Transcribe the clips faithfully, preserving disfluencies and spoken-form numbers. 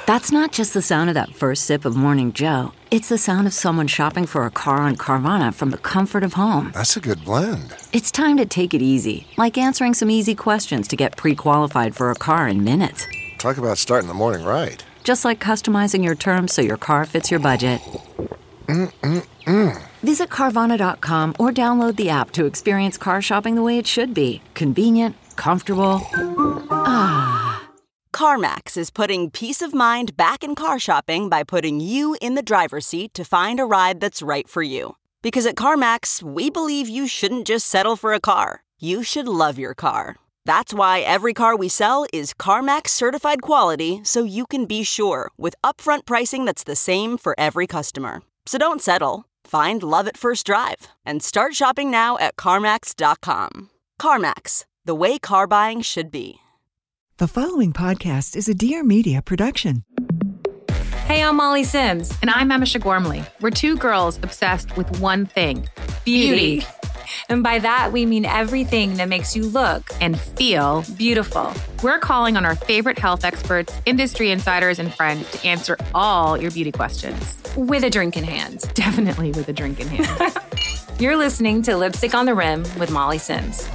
That's not just the sound of that first sip of Morning Joe. It's the sound of someone shopping for a car on Carvana from the comfort of home. That's a good blend. It's time to take it easy, like answering some easy questions to get pre-qualified for a car in minutes. Talk about starting the morning right. Just like customizing your terms so your car fits your budget. Mm-mm-mm. Visit Carvana dot com or download the app to experience car shopping the way it should be. Convenient, comfortable. Ah. CarMax is putting peace of mind back in car shopping by putting you in the driver's seat to find a ride that's right for you. Because at CarMax, we believe you shouldn't just settle for a car. You should love your car. That's why every car we sell is CarMax certified quality, so you can be sure with upfront pricing that's the same for every customer. So don't settle. Find love at first drive and start shopping now at CarMax dot com. CarMax, the way car buying should be. The following podcast is a Dear Media production. Hey, I'm Molly Sims. And I'm Emisha Gormley. We're two girls obsessed with one thing, beauty. Beauty. And by that, we mean everything that makes you look And feel beautiful. We're calling on our favorite health experts, industry insiders, and friends to answer all your beauty questions. With a drink in hand. Definitely with a drink in hand. You're listening to Lipstick on the Rim with Molly Sims.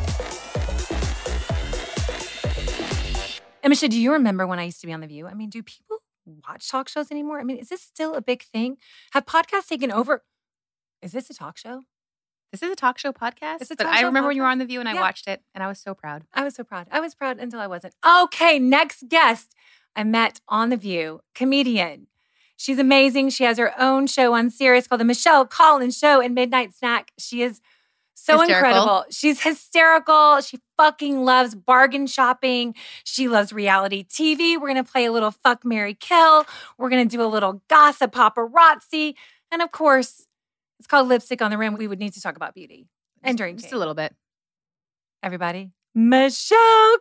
Emisha, do you remember when I used to be on The View? I mean, do people watch talk shows anymore? I mean, is this still a big thing? Have podcasts taken over? Is this a talk show? This is a talk show podcast, It's a but talk I show remember when you were podcast. on The View and I Yeah. watched it, and I was so proud. I was so proud. I was proud until I wasn't. Okay, next guest I met on The View, comedian. She's amazing. She has her own show on Sirius called The Michelle Collins Show and Midnight Snack. She is so Hysterical. incredible. She's hysterical. She fucking loves bargain shopping. She loves reality T V. We're going to play a little fuck, marry, kill. We're going to do a little gossip paparazzi. And of course, it's called Lipstick on the Rim. We would need to talk about beauty and drinking. Just a little bit. Everybody, Michelle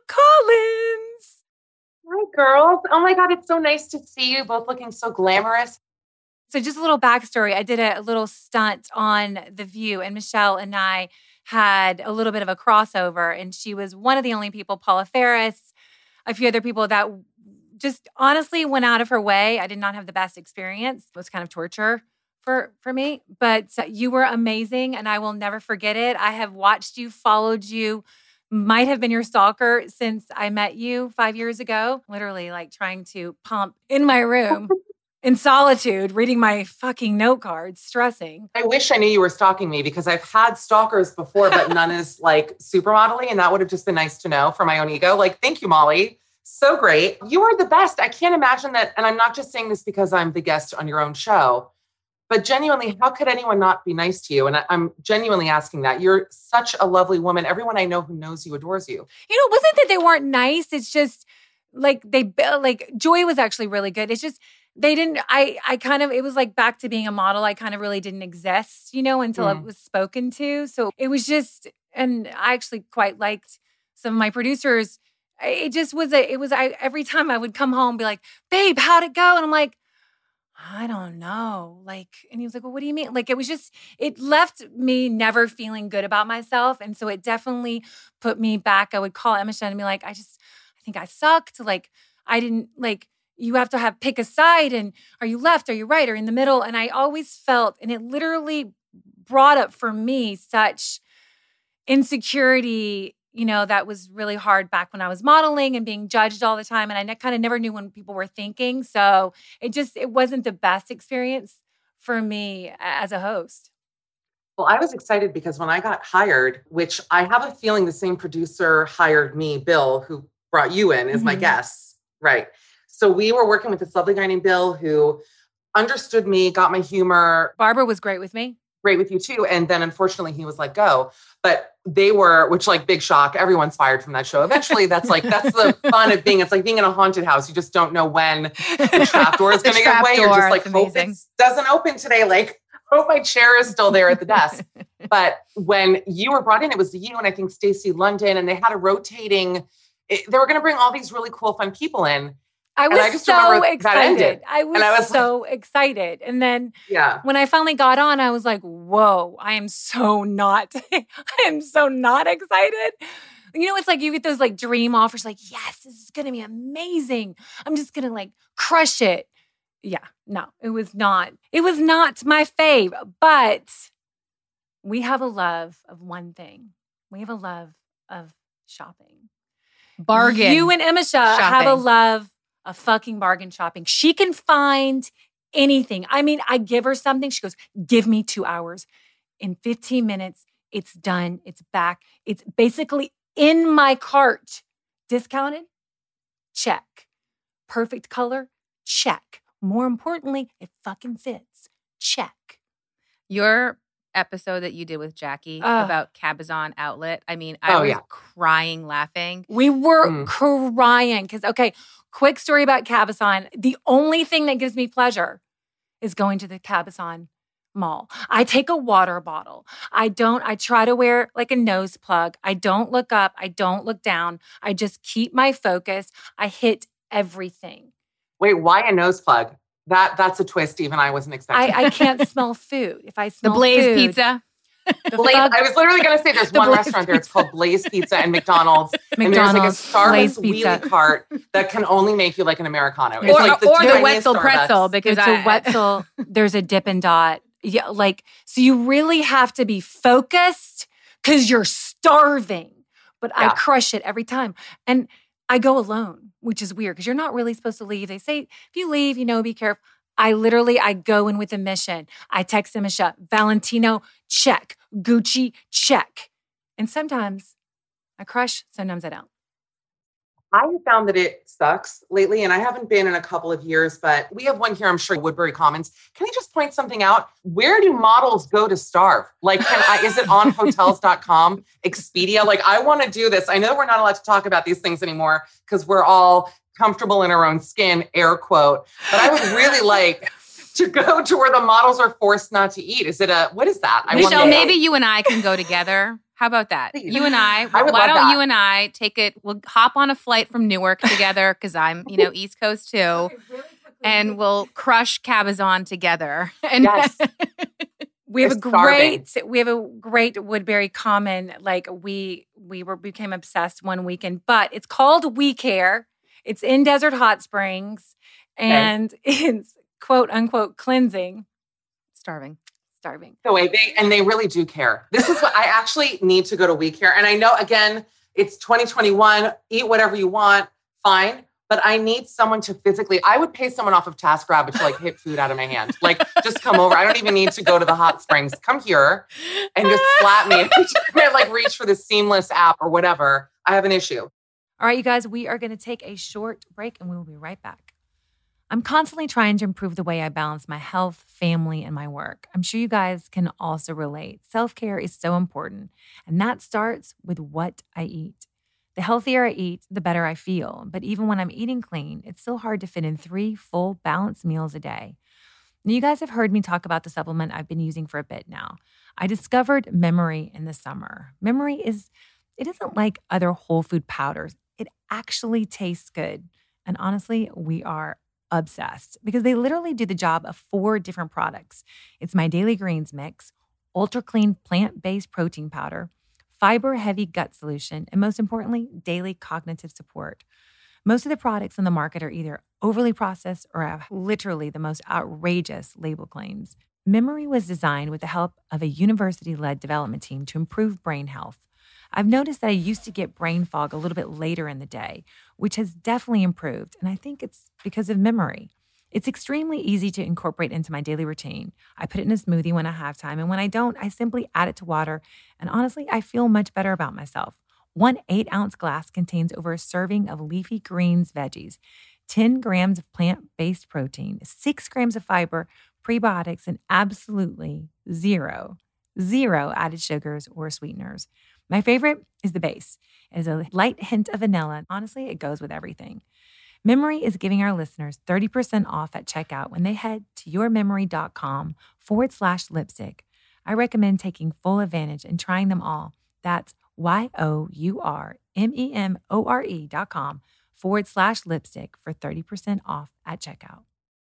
Collins. Hi, girls. Oh my God, it's so nice to see you both looking so glamorous. So just a little backstory. I did a little stunt on The View, and Michelle and I had a little bit of a crossover, and she was one of the only people, Paula Ferris, a few other people that just honestly went out of her way. I did not have the best experience. It was kind of torture for, for me, but you were amazing, and I will never forget it. I have watched you, followed you, might have been your stalker since I met you five years ago, literally like trying to pump in my room. In solitude, reading my fucking note cards, stressing. I wish I knew you were stalking me because I've had stalkers before, but none is like supermodelly. And that would have just been nice to know for my own ego. Like, thank you, Molly. So great. You are the best. I can't imagine that. And I'm not just saying this because I'm the guest on your own show, but genuinely, how could anyone not be nice to you? And I, I'm genuinely asking that. You're such a lovely woman. Everyone I know who knows you adores you. You know, it wasn't that they weren't nice. It's just like they, like Joy was actually really good. It's just, they didn't, I I kind of, it was like back to being a model. I kind of really didn't exist, you know, until Mm. I was spoken to. So it was just, and I actually quite liked some of my producers. It just was a, it was, I every time I would come home, be like, babe, how'd it go? And I'm like, I don't know. Like, and he was like, well, what do you mean? Like, it was just, it left me never feeling good about myself. And so it definitely put me back. I would call Emisha and be like, I just, I think I sucked. Like, I didn't, like, you have to have pick a side, and are you left, are you right, or in the middle? And I always felt, and it literally brought up for me such insecurity, you know, that was really hard back when I was modeling and being judged all the time. And I ne- kind of never knew when people were thinking. So it just, it wasn't the best experience for me as a host. Well, I was excited because when I got hired, which I have a feeling the same producer hired me, Bill, who brought you in as my Mhm. guest. Right. So we were working with this lovely guy named Bill who understood me, got my humor. Barbara was great with me. Great with you too. And then unfortunately he was let go. But they were, which like big shock, everyone's fired from that show. Eventually that's like, that's the fun of being, it's like being in a haunted house. You just don't know when the trap door is The going to give trap way. You're door, just like, it's hope amazing. it doesn't open today. Like, hope my chair is still there at the desk. But when you were brought in, it was you and I think Stacey London, and they had a rotating, it, they were going to bring all these really cool, fun people in. I And was I just so remember that excited. ended. I was, And I was so excited. And then Yeah. when I finally got on, I was like, whoa, I am so not, I am so not excited. You know, it's like you get those like dream offers, like, yes, this is going to be amazing. I'm just going to like crush it. Yeah, no, it was not. It was not my fave, but we have a love of one thing. We have a love of shopping. Bargain. You and Emma Shaw have a love of fucking bargain shopping. She can find anything. I mean, I give her something. She goes, give me two hours. In fifteen minutes, it's done. It's back. It's basically in my cart. Discounted? Check. Perfect color? Check. More importantly, it fucking fits. Check. Your episode that you did with Jackie Uh, about Cabazon Outlet. I mean, I Oh, was yeah. crying laughing. We were Mm. crying because, okay, quick story about Cabazon. The only thing that gives me pleasure is going to the Cabazon mall. I take a water bottle. I don't, I try to wear like a nose plug. I don't look up. I don't look down. I just keep my focus. I hit everything. Wait, why a nose plug? That That's a twist even I wasn't expecting. I, I can't smell food. If I The smell Blaze food, Pizza. the Blaze, fuck- I was literally going to say there's The one Blaze restaurant there. It's Pizza. called Blaze Pizza and McDonald's. And there's McDonald's, like a Blaze Starbucks Pizza. wheelie cart that can only make you like an Americano. It's Or, like the or the tiniest Wetzel Starbucks. pretzel because It's I, a Wetzel. There's a Dippin' Dot. Yeah, like, so you really have to be focused because you're starving. But I Yeah. crush it every time. And I go alone, which is weird because you're not really supposed to leave. They say, if you leave, you know, be careful. I literally, I go in with a mission. I text them a shot. Valentino, check. Gucci, check. And sometimes I crush, sometimes I don't. I have found that it sucks lately, and I haven't been in a couple of years, but we have one here, I'm sure, Woodbury Commons. Can I just point something out? Where do models go to starve? Like, can I, is it on hotels dot com, Expedia? Like, I want to do this. I know we're not allowed to talk about these things anymore because we're all comfortable in our own skin, air quote. But I would really like to go to where the models are forced not to eat. Is it a, what is that? I Michelle, wonder. maybe you and I can go together. How about that? Please. You and I, I would why love don't that. you and I take it, we'll hop on a flight from Newark together because I'm, you know, East Coast too, and we'll crush Cabazon together. And Yes. We have a They're starving. great, we have a great Woodbury Common. Like we, we were became obsessed one weekend, but it's called We Care. It's in Desert Hot Springs, and it's quote unquote cleansing. starving. Starving. The way they, and they really do care. This is what I actually need to go to We Care. And I know, again, it's twenty twenty-one, eat whatever you want, fine. But I need someone to physically, I would pay someone off of TaskRabbit to like hit food out of my hand. Like, just come over. I don't even need to go to the hot springs. Come here and just slap me. And just like reach for the Seamless app or whatever. I have an issue. All right, you guys, we are going to take a short break and we will be right back. I'm constantly trying to improve the way I balance my health, family, and my work. I'm sure you guys can also relate. Self-care is so important, and that starts with what I eat. The healthier I eat, the better I feel. But even when I'm eating clean, it's still hard to fit in three full balanced meals a day. Now, you guys have heard me talk about the supplement I've been using for a bit now. I discovered Memory in the summer. Memory is, it isn't like other whole food powders. It actually tastes good. And honestly, we are obsessed because they literally do the job of four different products. It's my Daily Greens mix, ultra clean plant-based protein powder, fiber-heavy gut solution, and most importantly, daily cognitive support. Most of the products on the market are either overly processed or have literally the most outrageous label claims. Memory was designed with the help of a university-led development team to improve brain health. I've noticed that I used to get brain fog a little bit later in the day, which has definitely improved, and I think it's because of Memory. It's extremely easy to incorporate into my daily routine. I put it in a smoothie when I have time, and when I don't, I simply add it to water, and honestly, I feel much better about myself. One eight-ounce glass contains over a serving of leafy greens veggies, ten grams of plant-based protein, six grams of fiber, prebiotics, and absolutely zero, zero added sugars or sweeteners. My favorite is the base. It has a light hint of vanilla. Honestly, it goes with everything. Memory is giving our listeners thirty percent off at checkout when they head to yourmemory.com forward slash lipstick. I recommend taking full advantage and trying them all. That's Y-O-U-R-M-E-M-O-R-E dot com forward slash lipstick for thirty percent off at checkout.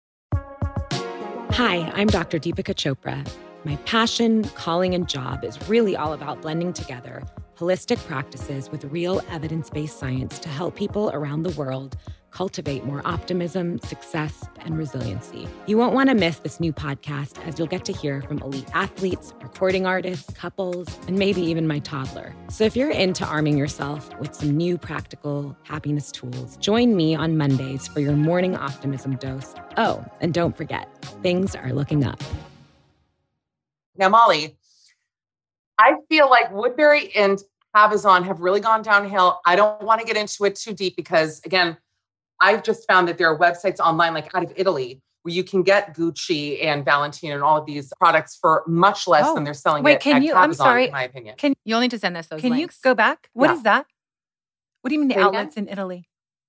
Hi, I'm Doctor Deepika Chopra. My passion, calling, and job is really all about blending together holistic practices with real evidence-based science to help people around the world cultivate more optimism, success, and resiliency. You won't want to miss this new podcast, as you'll get to hear from elite athletes, recording artists, couples, and maybe even my toddler. So if you're into arming yourself with some new practical happiness tools, join me on Mondays for your morning optimism dose. Oh, and don't forget, things are looking up. Now, Molly, I feel like Woodbury and Cabazon have really gone downhill. I don't want to get into it too deep because, again, I've just found that there are websites online, like out of Italy, where you can get Gucci and Valentino and all of these products for much less Oh. than they're selling Wait, it can at you- Cabazon, I'm sorry. in my opinion. Can You'll need to send us those can links. you go back? What Yeah. is that? What do you mean the Say again? outlets in Italy?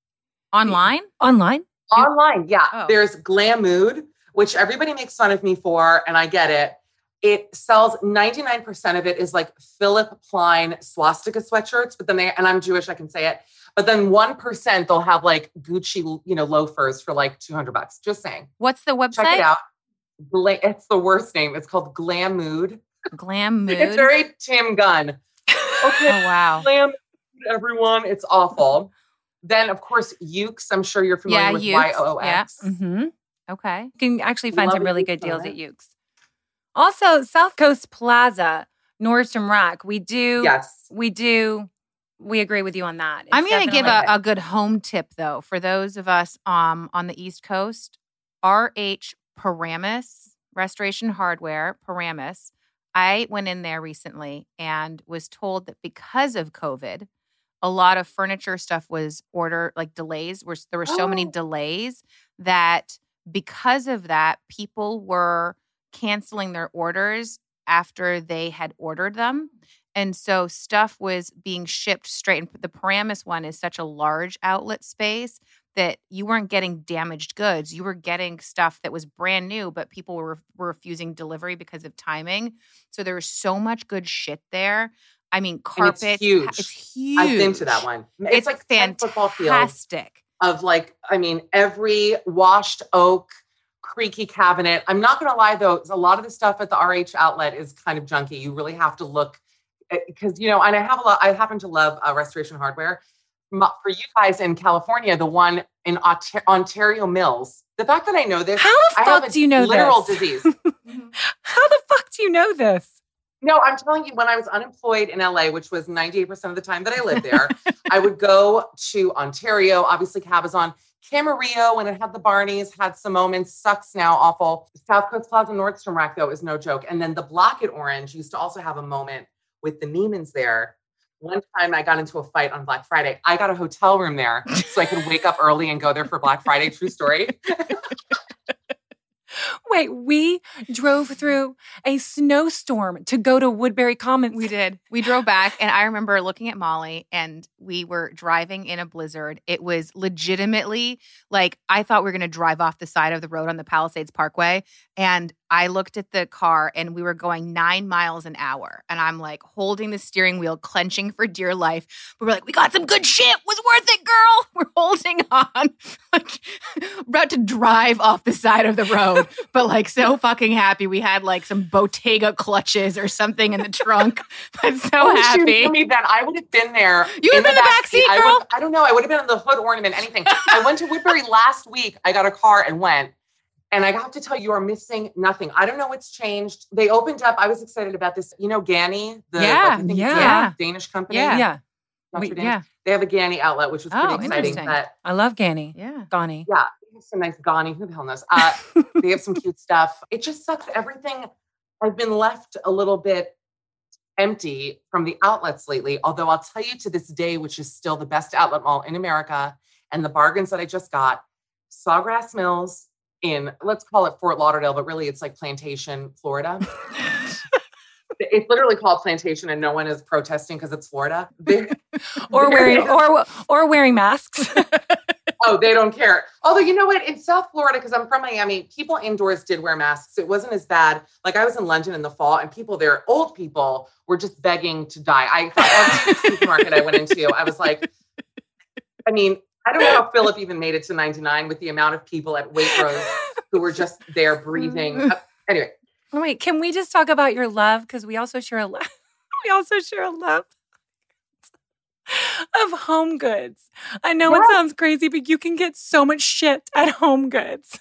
Online? Online? Online, yeah. Oh. There's Glamood, which everybody makes fun of me for, and I get it. It sells ninety-nine percent of it is like Philip Plein swastika sweatshirts, but then they, and I'm Jewish, I can say it, but then one percent they'll have like Gucci, you know, loafers for like two hundred bucks. Just saying. What's the website? Check it out. Gla- it's the worst name. It's called Glamood. Glam Mood. It's very Tim Gunn. Okay. Oh, wow. Glam, everyone. It's awful. Then, of course, Ukes. I'm sure you're familiar Yeah, with Ukes. Y O X. Mm-hmm. Okay. You can actually find Love some a really Ukes good deals on at it. Ukes. Also, South Coast Plaza, Nordstrom Rack. We do, Yes. we do, we agree with you on that. I'm It's going to give definitely- a, a good home tip, though, for those of us um, on the East Coast. R H Paramus, Restoration Hardware, Paramus. I went in there recently and was told that because of COVID, a lot of furniture stuff was order like delays. Were, there were so many Oh. delays that because of that, people were canceling their orders after they had ordered them. And so stuff was being shipped straight. And the Paramus one is such a large outlet space that you weren't getting damaged goods. You were getting stuff that was brand new, but people were, were refusing delivery because of timing. So there was so much good shit there. I mean, And carpets. it's huge. It's huge. I've been to that one. It's, It's, like ten football fields fantastic. of like, I mean, every washed oak, creaky cabinet. I'm not going to lie though, a lot of the stuff at the R H outlet is kind of junky. You really have to look because, you know, and I have a lot, I happen to love uh, Restoration Hardware. Ma- For you guys in California, the one in Ont- Ontario Mills, the fact that I know this, How the I fuck have a do you know literal this? disease. How the fuck do you know this? No, I'm telling you, when I was unemployed in L A, which was ninety-eight percent of the time that I lived there, I would go to Ontario, obviously Cabazon, Camarillo, when it had the Barneys, had some moments, sucks now, awful. South Coast Plaza Nordstrom Rack, though, is no joke. And then the Block at Orange used to also have a moment with the Neiman's there. One time I got into a fight on Black Friday. I got a hotel room there so I could wake up early and go there for Black Friday. True story. Wait, we drove through a snowstorm to go to Woodbury Commons. We did. We drove back, and I remember looking at Molly, and we were driving in a blizzard. It was legitimately like I thought we were going to drive off the side of the road on the Palisades Parkway. And I looked at the car, and we were going nine miles an hour. And I'm like holding the steering wheel, clenching for dear life. But we're like, we got some good shit. Was worth it, girl. We're holding on, like about to drive off the side of the road. But like so fucking happy. We had like some Bottega clutches or something in the trunk. But so Oh, shoot, happy. for me then, I would have been there. You would have been in the back seat, I girl. would- I don't know. I would have been in the hood ornament, anything. I went to Woodbury last week. I got a car and went. And I have to tell you, you are missing nothing. I don't know what's changed. They opened up. I was excited about this. You know, Ganni, the Yeah, like, I think it's yeah. a Danish company. Yeah. Yeah, Not We- too Danish. yeah. They have a Ganni outlet, which was Oh, pretty exciting. interesting. But I love Ganni. Yeah. Gani. yeah, they have some nice Ganni. Who the hell knows? Uh, they have some cute stuff. It just sucks. Everything, I've been left a little bit empty from the outlets lately. Although I'll tell you to this day, which is still the best outlet mall in America, and the bargains that I just got, Sawgrass Mills in, let's call it Fort Lauderdale, but really it's like Plantation, Florida. It's literally called Plantation, and no one is protesting because it's Florida. They're- Or wearing or or wearing masks. Oh, they don't care. Although, you know what? In South Florida, because I'm from Miami, people indoors did wear masks. It wasn't as bad. Like I was in London in the fall, and people there, old people, were just begging to die. I thought every supermarket I went into, I was like, I mean, I don't know how Philip even made it to ninety-nine with the amount of people at Waitrose who were just there breathing. Uh, anyway, Wait, can we just talk about your love? Because we also share a love. We also share a love of Home Goods. I know Yes. it sounds crazy, but you can get so much shit at Home Goods.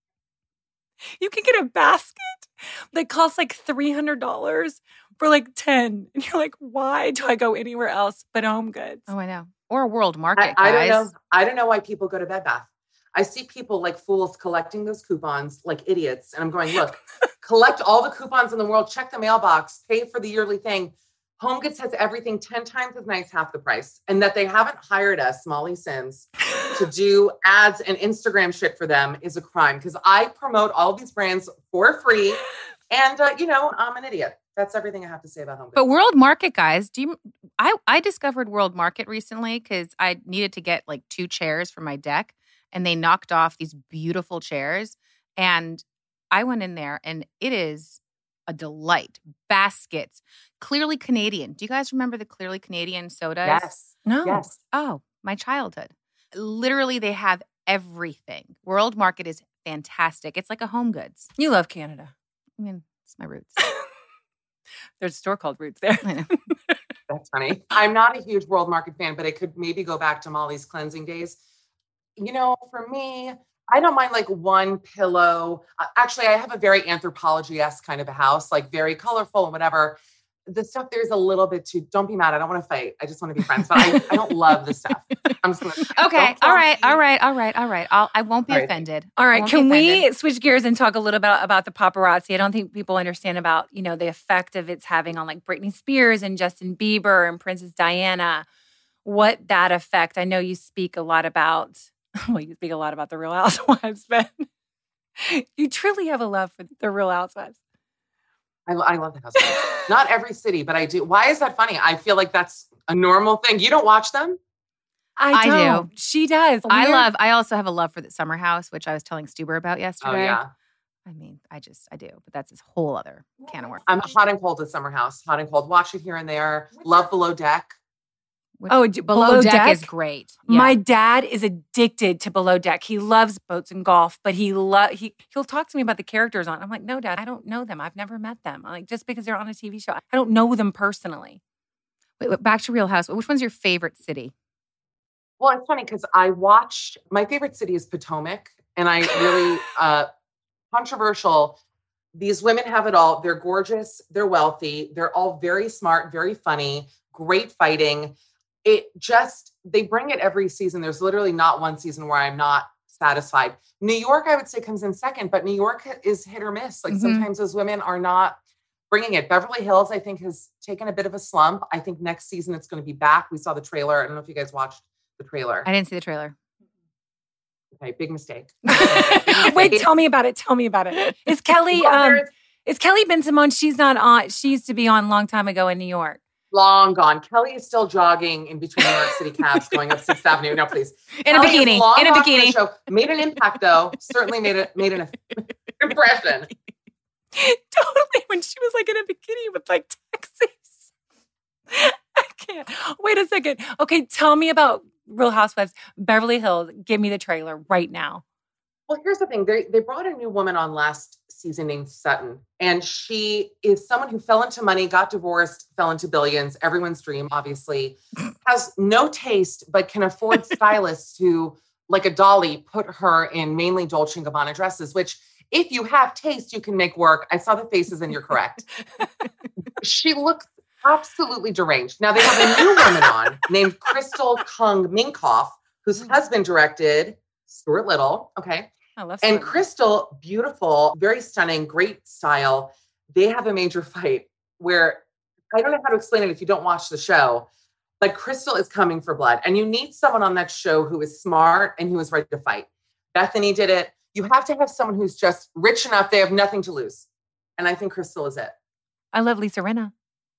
You can get a basket that costs like three hundred dollars for like ten. And you're like, why do I go anywhere else but Home Goods? Oh, I know. Or a World Market, I, I guys. don't know. I don't know why people go to Bed Bath. I see people like fools collecting those coupons like idiots. And I'm going, look, collect all the coupons in the world, check the mailbox, pay for the yearly thing. Home Goods has everything ten times as nice, half the price. And that they haven't hired us, Molly Sims, to do ads and Instagram shit for them is a crime. Because I promote all these brands for free. And, uh, you know, I'm an idiot. That's everything I have to say about Home Goods. But World Market, guys, do you? I I discovered World Market recently because I needed to get like two chairs for my deck, and they knocked off these beautiful chairs. And I went in there, and it is a delight. Baskets, Clearly Canadian. Do you guys remember the Clearly Canadian sodas? Yes. No. Yes. Oh, my childhood. Literally, they have everything. World Market is fantastic. It's like a Home Goods. You love Canada. I mean, it's my roots. There's a store called Roots there. I know. That's funny. I'm not a huge World Market fan, but it could maybe go back to Molly's cleansing days. You know, for me, I don't mind like one pillow. Uh, actually, I have a very Anthropologie-esque kind of a house, like very colorful and whatever. The stuff there's a little bit too, don't be mad. I don't want to fight. I just want to be friends, but I, I don't love the stuff. I'm just going to. Okay. All right. All right. All right. All right. I'll, I won't be All right. offended. All I right, won't can be we offended. switch gears and talk a little bit about the paparazzi? I don't think people understand about, you know, the effect of it's having on like Britney Spears and Justin Bieber and Princess Diana. What that effect? I know you speak a lot about, well, you speak a lot about the Real Housewives, but you truly have a love for the Real Housewives. I, I love the Housewives. Not every city, but I do. Why is that funny? I feel like that's a normal thing. You don't watch them? I, I do. don't. She does. I We're- love, I also have a love for the Summer House, which I was telling Stuber about yesterday. Oh, yeah. I mean, I just, I do, but that's this whole other can of worms. I'm hot and cold at Summer House. Hot and cold. Watch it here and there. Love Below Deck. Which- Oh, d- Below, Below Deck, Deck? is great. Yeah. My dad is addicted to Below Deck. He loves boats and golf, but he lo- he he'll talk to me about the characters on. I'm like, no, Dad, I don't know them. I've never met them. I'm like, just because they're on a T V show, I don't know them personally. Wait, wait, back to Real House. Which one's your favorite city? Well, it's funny because I watched, my favorite city is Potomac. And I really, uh, controversial. These women have it all. They're gorgeous. They're wealthy. They're all very smart, very funny, great fighting. It just, they bring it every season. There's literally not one season where I'm not satisfied. New York, I would say, comes in second, but New York is hit or miss. Like Mhm. sometimes those women are not bringing it. Beverly Hills, I think, has taken a bit of a slump. I think next season it's going to be back. We saw the trailer. I don't know if you guys watched the trailer. I didn't see the trailer. Okay, big mistake. Wait, tell me about it. Tell me about it. Is Kelly Well, um there's is Kelly Ben Simone? She's not on. She used to be on a long time ago in New York. long gone. Kelly is still jogging in between New York City cabs going up Sixth Avenue. No, please. In a Kelly is bikini. long In a gone from the bikini. show. Made an impact though. Certainly made it made an impression. Totally, when she was like in a bikini with like taxis. I can't. Wait a second. Okay, tell me about Real Housewives, Beverly Hills. Give me the trailer right now. Well, here's the thing. They they brought a new woman on last season named Sutton. And she is someone who fell into money, got divorced, fell into billions, everyone's dream, obviously, has no taste, but can afford stylists who, like a Dolly, put her in mainly Dolce and Gabbana dresses, which if you have taste, you can make work. I saw the faces and you're correct. She looks absolutely deranged. Now they have a new woman on named Crystal Kung Minkoff, whose husband directed Stuart Little. Okay. I love And Stuart. Crystal, beautiful, very stunning, great style. They have a major fight where I don't know how to explain it if you don't watch the show, but Crystal is coming for blood. And you need someone on that show who is smart and who is ready to fight. Bethany did it. You have to have someone who's just rich enough. They have nothing to lose. And I think Crystal is it. I love Lisa Rinna.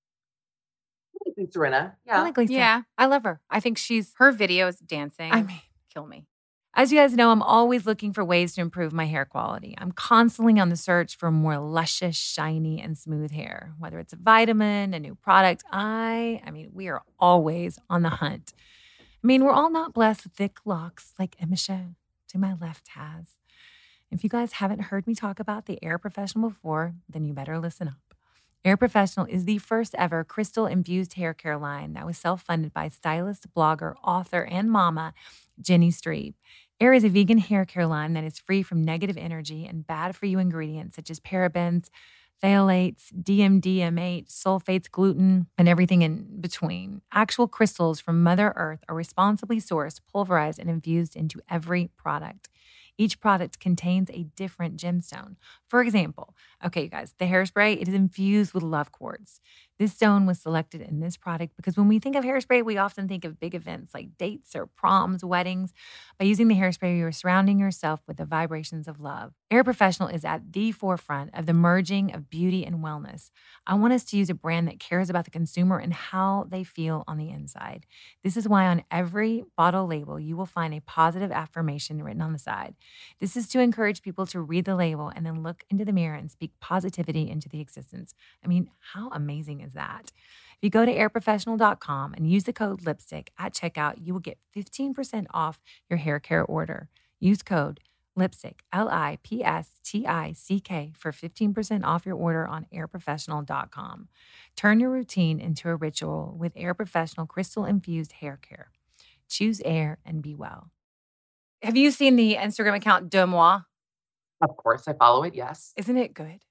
Serena. I Yeah. like Lisa. Yeah. I love her. I think she's, Her videos dancing. I mean, kill me. as you guys know, I'm always looking for ways to improve my hair quality. I'm constantly on the search for more luscious, shiny, and smooth hair. Whether it's a vitamin, a new product, I, I mean, we are always on the hunt. I mean, we're all not blessed with thick locks like Emisha to my left has. If you guys haven't heard me talk about the Air Professional before, then you better listen up. Air Professional is the first ever crystal-infused hair care line that was self-funded by stylist, blogger, author, and mama Jenny Strebe. Air is a vegan hair care line that is free from negative energy and bad-for-you ingredients such as parabens, phthalates, D M D M eight, sulfates, gluten, and everything in between. Actual crystals from Mother Earth are responsibly sourced, pulverized, and infused into every product. Each product contains a different gemstone. For example, okay, you guys, the hairspray, it is infused with love quartz. This stone was selected in this product because when we think of hairspray, we often think of big events like dates or proms, weddings. By using the hairspray, you are surrounding yourself with the vibrations of love. Air Professional is at the forefront of the merging of beauty and wellness. I want us to use a brand that cares about the consumer and how they feel on the inside. This is why on every bottle label, you will find a positive affirmation written on the side. This is to encourage people to read the label and then look into the mirror and speak positivity into the existence. I mean, how amazing is that? If you go to air professional dot com and use the code lipstick at checkout, you will get fifteen percent off your hair care order. Use code lipstick, L I P S T I C K, for fifteen percent off your order on air professional dot com. Turn your routine into a ritual with Air Professional crystal-infused hair care. Choose Air and be well. Have you seen the Instagram account De Moi? Of course, I follow it, yes. Isn't it good?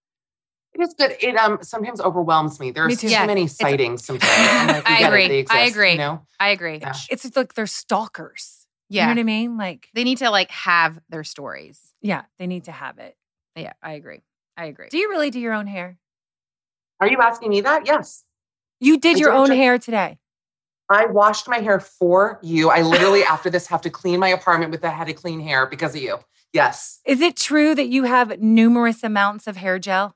It is good. It um sometimes overwhelms me. There's Me too too. Yes, many it's- sightings sometimes. I'm like, we I get agree. It, they exist, I agree. You know? I agree. Yeah. It's like they're stalkers. Yeah. You know what I mean? Like, They need to like have their stories. yeah, they need to have it. Yeah, I agree. I agree. Do you really do your own hair? Are you asking me that? Yes. You did I your don't own ju- hair today. I washed my hair for you. I literally, after this, have to clean my apartment with a head of clean hair because of you. Yes. Is it true that you have numerous amounts of hair gel?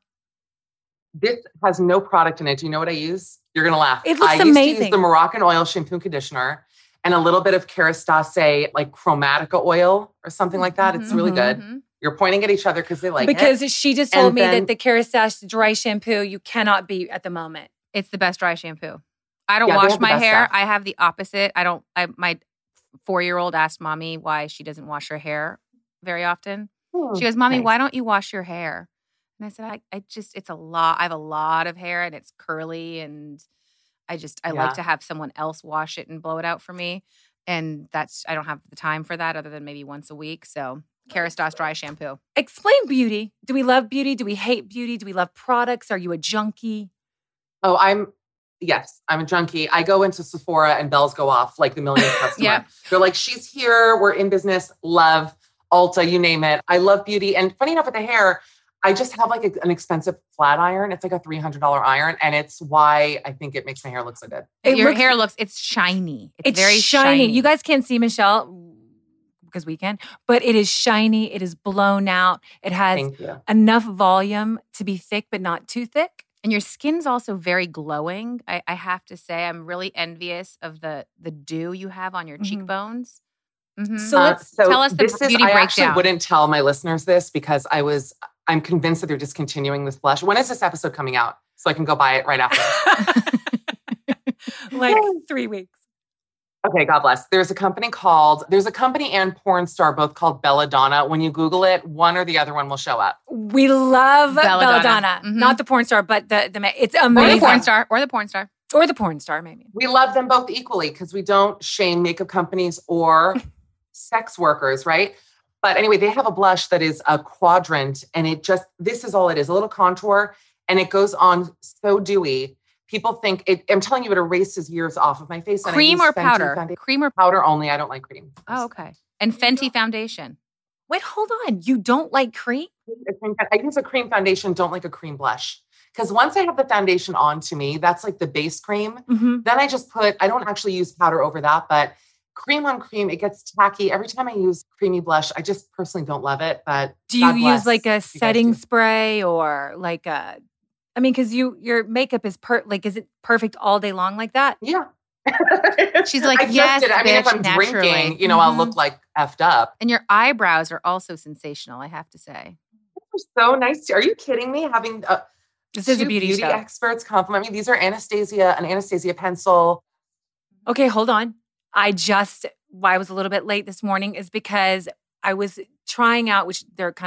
This has no product in it. Do you know what I use? You're going to laugh. It looks I used to amazing. use the Moroccan oil shampoo and conditioner and a little bit of Kerastase, like Chromatica oil or something like that. It's really good. Mhm. You're pointing at each other because they like because it. she just told And me then- that the Kerastase dry shampoo you cannot beat at the moment. It's the best dry shampoo. I don't Yeah, they wash have the my best hair. stuff. I have the opposite. I don't. I my four-year-old asked mommy why she doesn't wash her hair very often. Hmm, She goes, "Mommy, nice. why don't you wash your hair?" And I said, "I, I just it's a lot. I have a lot of hair and it's curly, and I just I Yeah. like to have someone else wash it and blow it out for me, and that's I don't have the time for that other than maybe once a week. So Kerastase dry shampoo. Explain beauty. Do we love beauty? Do we hate beauty? Do we love products? Are you a junkie? Oh, I'm, yes, I'm a junkie. I go into Sephora and bells go off like the millionth customer. Yeah. They're like, she's here. We're in business. Love, Ulta, you name it. I love beauty. And funny enough with the hair, I just have like a, an expensive flat iron. It's like a three hundred dollars iron. And it's why I think it makes my hair look so good. It Your looks- hair looks it's shiny. It's, It's very shiny. shiny. You guys can't see Michelle because we can, but it is shiny. It is blown out. It has Thank you. enough volume to be thick, but not too thick. And your skin's also very glowing. I, I have to say, I'm really envious of the the dew you have on your Mhm. cheekbones. Mhm. So Uh, let's so tell us the this is, beauty I actually breakdown. wouldn't tell my listeners this because I was, I'm convinced that they're discontinuing this blush. When is this episode coming out? So I can go buy it right after. like three weeks. Okay, God bless. There's a company called, there's a company and porn star both called Belladonna. When you Google it, one or the other one will show up. We love Belladonna. Belladonna. Mhm. Not the porn star, but the, the ma- it's Or amazing. the porn star. Or the porn star. Or the porn star, maybe. We love them both equally because we don't shame makeup companies or sex workers, right? But anyway, they have a blush that is a quadrant and it just, this is all it is, a little contour and it goes on so dewy. People think, it, I'm telling you, it erases years off of my face. and I Cream use or Fenty powder? founda- Cream or Powder only. I don't like cream. Oh, okay. And Fenty foundation. Wait, hold on. You don't like cream? A cream- I use a cream foundation, don't like a cream blush. Because once I have the foundation on to me, that's like the base cream. Mm-hmm. Then I just put, I don't actually use powder over that, but cream on cream, it gets tacky. Every time I use creamy blush, I just personally don't love it. But Do you God use bless like a you guys setting do. spray or like a, I mean, because you your makeup is per like, is it perfect all day long like that? Yeah. She's like, I just yes, did. I mean, if bitch, I'm naturally. drinking, you know, I'll Mhm. look like effed up. And your eyebrows are also sensational, I have to say. They're so nice. to- Are you kidding me? Having uh, This is a two beauty, show. experts compliment me. These are Anastasia, an Anastasia pencil. Okay, hold on. I just, why I was a little bit late this morning is because I was trying out, which they're kind of like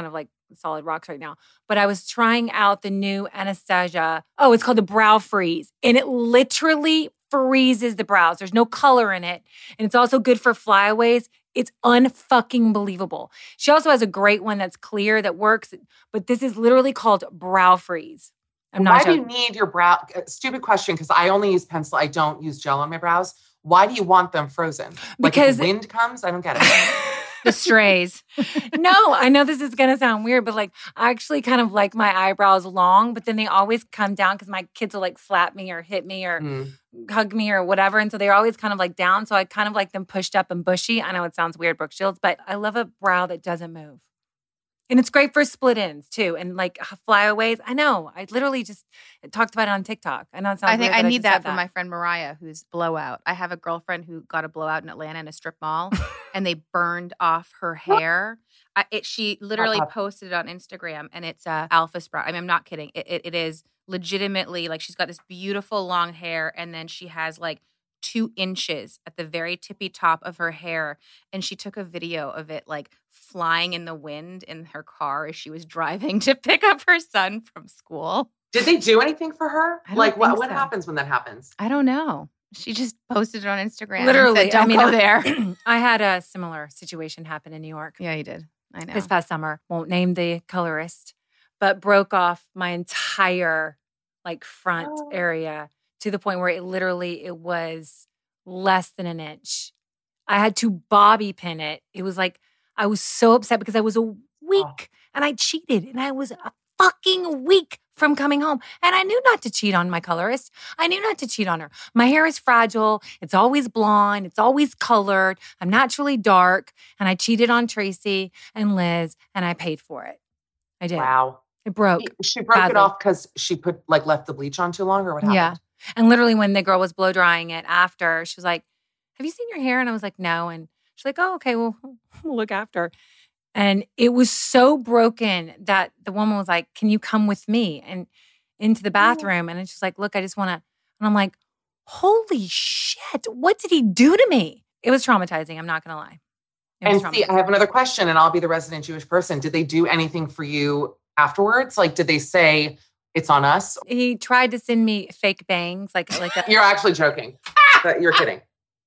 solid rocks right now. But I was trying out the new Anastasia. Oh, it's called the Brow Freeze. And it literally freezes the brows. There's no color in it. And it's also good for flyaways. It's unfucking believable. She also has a great one that's clear that works. But this is literally called Brow Freeze. I'm not Why joking. do you need your brow? Stupid question, because I only use pencil. I don't use gel on my brows. Why do you want them frozen? Like Because if the wind comes, I don't get it. The strays. No, I know this is going to sound weird, but like I actually kind of like my eyebrows long, but then they always come down because my kids will like slap me or hit me or Mm. hug me or whatever. And so they're always kind of like down. So I kind of like them pushed up and bushy. I know it sounds weird, Brooke Shields, but I love a brow that doesn't move. And it's great for split ends too. And like flyaways. I know. I literally just talked about it on TikTok. I know it sounds I think weird, I but need just that said for my friend Mariah, who's blowout. I have a girlfriend who got a blowout in Atlanta in a strip mall, and they burned off her hair. I, it, she literally Uh-huh. posted it on Instagram, and it's uh, Alpha Sprout. I mean, I'm not kidding. It, it, it is legitimately like she's got this beautiful long hair, and then she has like two inches at the very tippy top of her hair. And she took a video of it like flying in the wind in her car as she was driving to pick up her son from school. Did they do anything for her? I don't Like what, think what so. happens when that happens? I don't know. She just posted it on Instagram. and Literally, said, don't I mean, go I- there. I had a similar situation happen in New York. Yeah, you did. I know. This past summer. Won't name the colorist, but broke off my entire like front Oh. area to the point where it literally it was less than an inch. I had to bobby pin it. It was like I was so upset because I was a week Oh. and I cheated and I was a fucking week from coming home. And I knew not to cheat on my colorist. I knew not to cheat on her. My hair is fragile. It's always blonde. It's always colored. I'm naturally dark. And I cheated on Tracy and Liz and I paid for it. I did. Wow. It broke. She broke badly. it off because she put like left the bleach on too long, or what happened? Yeah. And literally when the girl was blow drying it after, she was like, have you seen your hair? And I was like, no. And she's like, oh, okay, well, we'll look after. And it was so broken that the woman was like, can you come with me and into the bathroom? And she's like, look, I just want to. And I'm like, holy shit, what did he do to me? It was traumatizing. I'm not going to lie. It was And see, traumatizing. I have another question, and I'll be the resident Jewish person. Did they do anything for you afterwards? Like, did they say it's on us? He tried to send me fake bangs, like like a, You're actually joking. But you're kidding.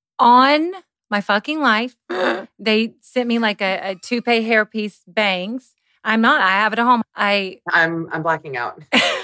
on my fucking life. They sent me like a, a toupee hairpiece bangs. I'm not. I have it at home. I. I'm I'm blacking out.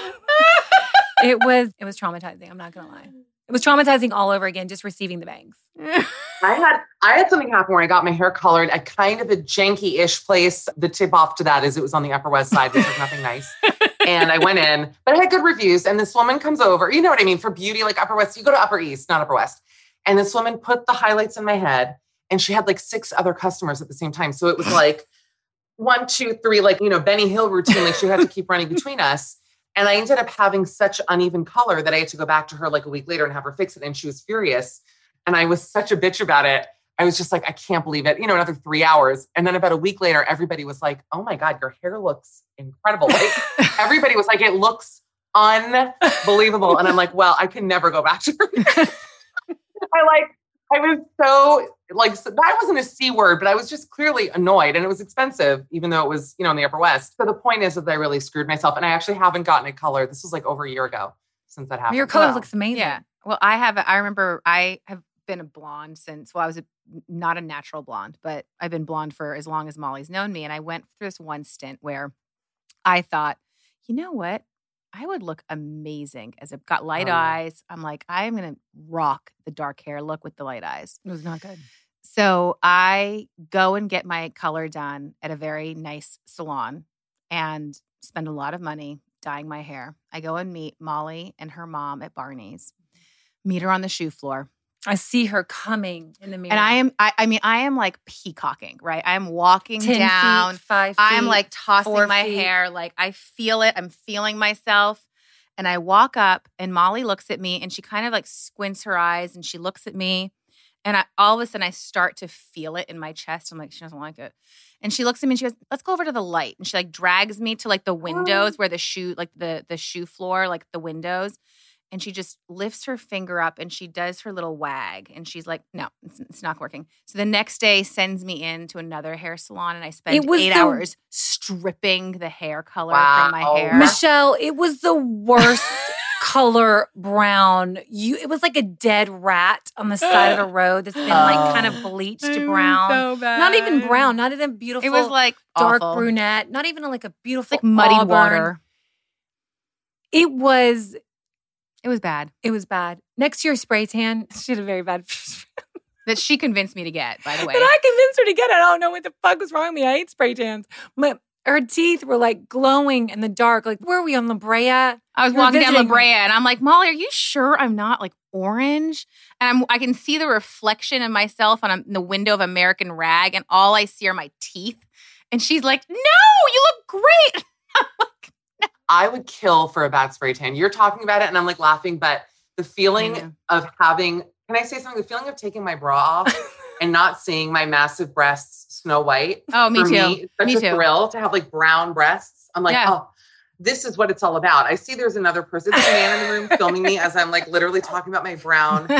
It was. It was traumatizing. I'm not gonna lie. It was traumatizing all over again. Just receiving the bangs. I had I had something happen where I got my hair colored at kind of a janky-ish place. The tip off to that is it was on the Upper West Side, which was nothing nice. And I went in, but I had good reviews. And this woman comes over, you know what I mean? For beauty, like Upper West, you go to Upper East, not Upper West. And this woman put the highlights in my head, and she had like six other customers at the same time. So it was like one, two, three, like, you know, Benny Hill routine. Like she had to keep running between us. And I ended up having such uneven color that I had to go back to her like a week later and have her fix it. And she was furious. And I was such a bitch about it. I was just like, I can't believe it. You know, another three hours. And then about a week later, everybody was like, oh my God, your hair looks incredible. Like everybody was like, it looks unbelievable. And I'm like, well, I can never go back to her. I like, I was so like, so that wasn't a C word, but I was just clearly annoyed, and it was expensive, even though it was, you know, in the Upper West. So the point is that I really screwed myself, and I actually haven't gotten it colored. This was like over a year ago since that happened. Your color Wow. looks amazing. Yeah. Well, I have, I remember I have been a blonde since, well, I was a, not a natural blonde, but I've been blonde for as long as Molly's known me. And I went through this one stint where I thought, you know what? I would look amazing as I've got light Oh, yeah. eyes. I'm like, I'm going to rock the dark hair look with the light eyes. It was not good. So I go and get my color done at a very nice salon and spend a lot of money dyeing my hair. I go and meet Molly and her mom at Barney's, meet her on the shoe floor. I see her coming in the mirror. And I am, I, I mean, I am like peacocking, right? I am walking ten down. feet, five feet. I'm like tossing four my feet. hair. Like I feel it. I'm feeling myself. And I walk up and Molly looks at me and she kind of like squints her eyes and she looks at me. And I, all of a sudden I start to feel it in my chest. I'm like, she doesn't like it. And she looks at me and she goes, let's go over to the light. And she like drags me to like the windows where the shoe, like the, the shoe floor, like the windows. and she just lifts her finger up and she does her little wag. And she's like, no, it's, it's not working. So the next day sends me in to another hair salon and I spend It was eight the- hours stripping the hair color Wow. from my hair. Michelle, it was the worst color brown. You, it was like a dead rat on the side of the road that's been like kind of bleached to brown. So bad. Not even brown, not even beautiful. It was like dark awful. brunette, not even like a beautiful It's like muddy auburn. water. It was, It was bad. it was bad. Next to your spray tan, she had a very bad. That she convinced me to get, by the way. And I convinced her to get it. I don't know what the fuck was wrong with me. I hate spray tans. My, her teeth were like glowing in the dark. Like, where were we on La Brea? I was You were walking down La visiting Brea me. and I'm like, Molly, are you sure I'm not like orange? And I'm, I can see the reflection of myself on a, in the window of American Rag and all I see are my teeth. And she's like, no, you look great. I'm like, I would kill for a bad spray tan. You're talking about it and I'm like laughing, but the feeling Yeah. of having, can I say something? The feeling of taking my bra off and not seeing my massive breasts snow white. oh, me For too. Me, it's such Me a too. thrill to have like brown breasts. I'm like, Yeah. oh, this is what it's all about. I see there's another person, there's a man in the room filming me as I'm like literally talking about my brown. Who is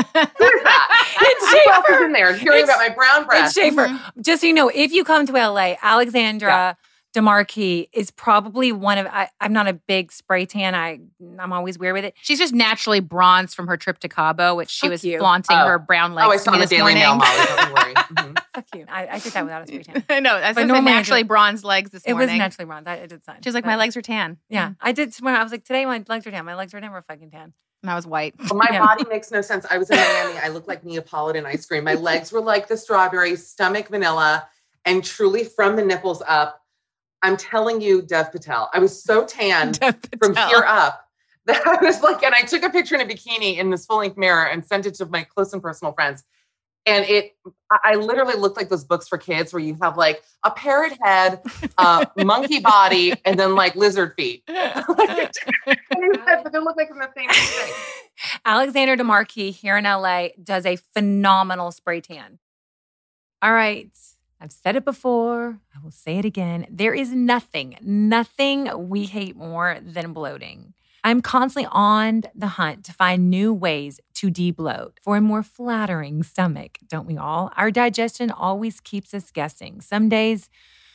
that? It's Who else is Schaefer. in there hearing It's- about my brown It's breasts? Schaefer. Mm-hmm. Just so you know, if you come to L A, Alexandra DeMarquis is probably one of, I, I'm not a big spray tan. I, I'm always weird with it. She's just naturally bronzed from her trip to Cabo, which she Fuck was you. flaunting Oh. her brown legs Oh, I to saw me on the this Daily morning. Mail, Molly. Don't worry. Mhm. Fuck you. I, I did that without a spray tan. I know. That's But just normally I naturally do- bronzed legs this It was morning. naturally wrong. That, it did sign. She was like, But- my legs are tan. Yeah. I did tomorrow. I was like, today my legs are tan. My legs are never fucking tan. And I was white. But my Yeah. body makes no sense. I was in Miami. I looked like Neapolitan ice cream. My legs were like the strawberry, stomach vanilla, and truly from the nipples up, I'm telling you, Dev Patel, I was so tanned Dev from Patel. here up that I was like, and I took a picture in a bikini in this full length mirror and sent it to my close and personal friends. And it, I I literally looked like those books for kids where you have like a parrot head, uh, monkey body, and then like lizard feet. But they look like from the same thing. Alexander DeMarquis here in L A does a phenomenal spray tan. All right. I've said it before. I will say it again. There is nothing, nothing we hate more than bloating. I'm constantly on the hunt to find new ways to de-bloat for a more flattering stomach, don't we all? Our digestion always keeps us guessing. Some days,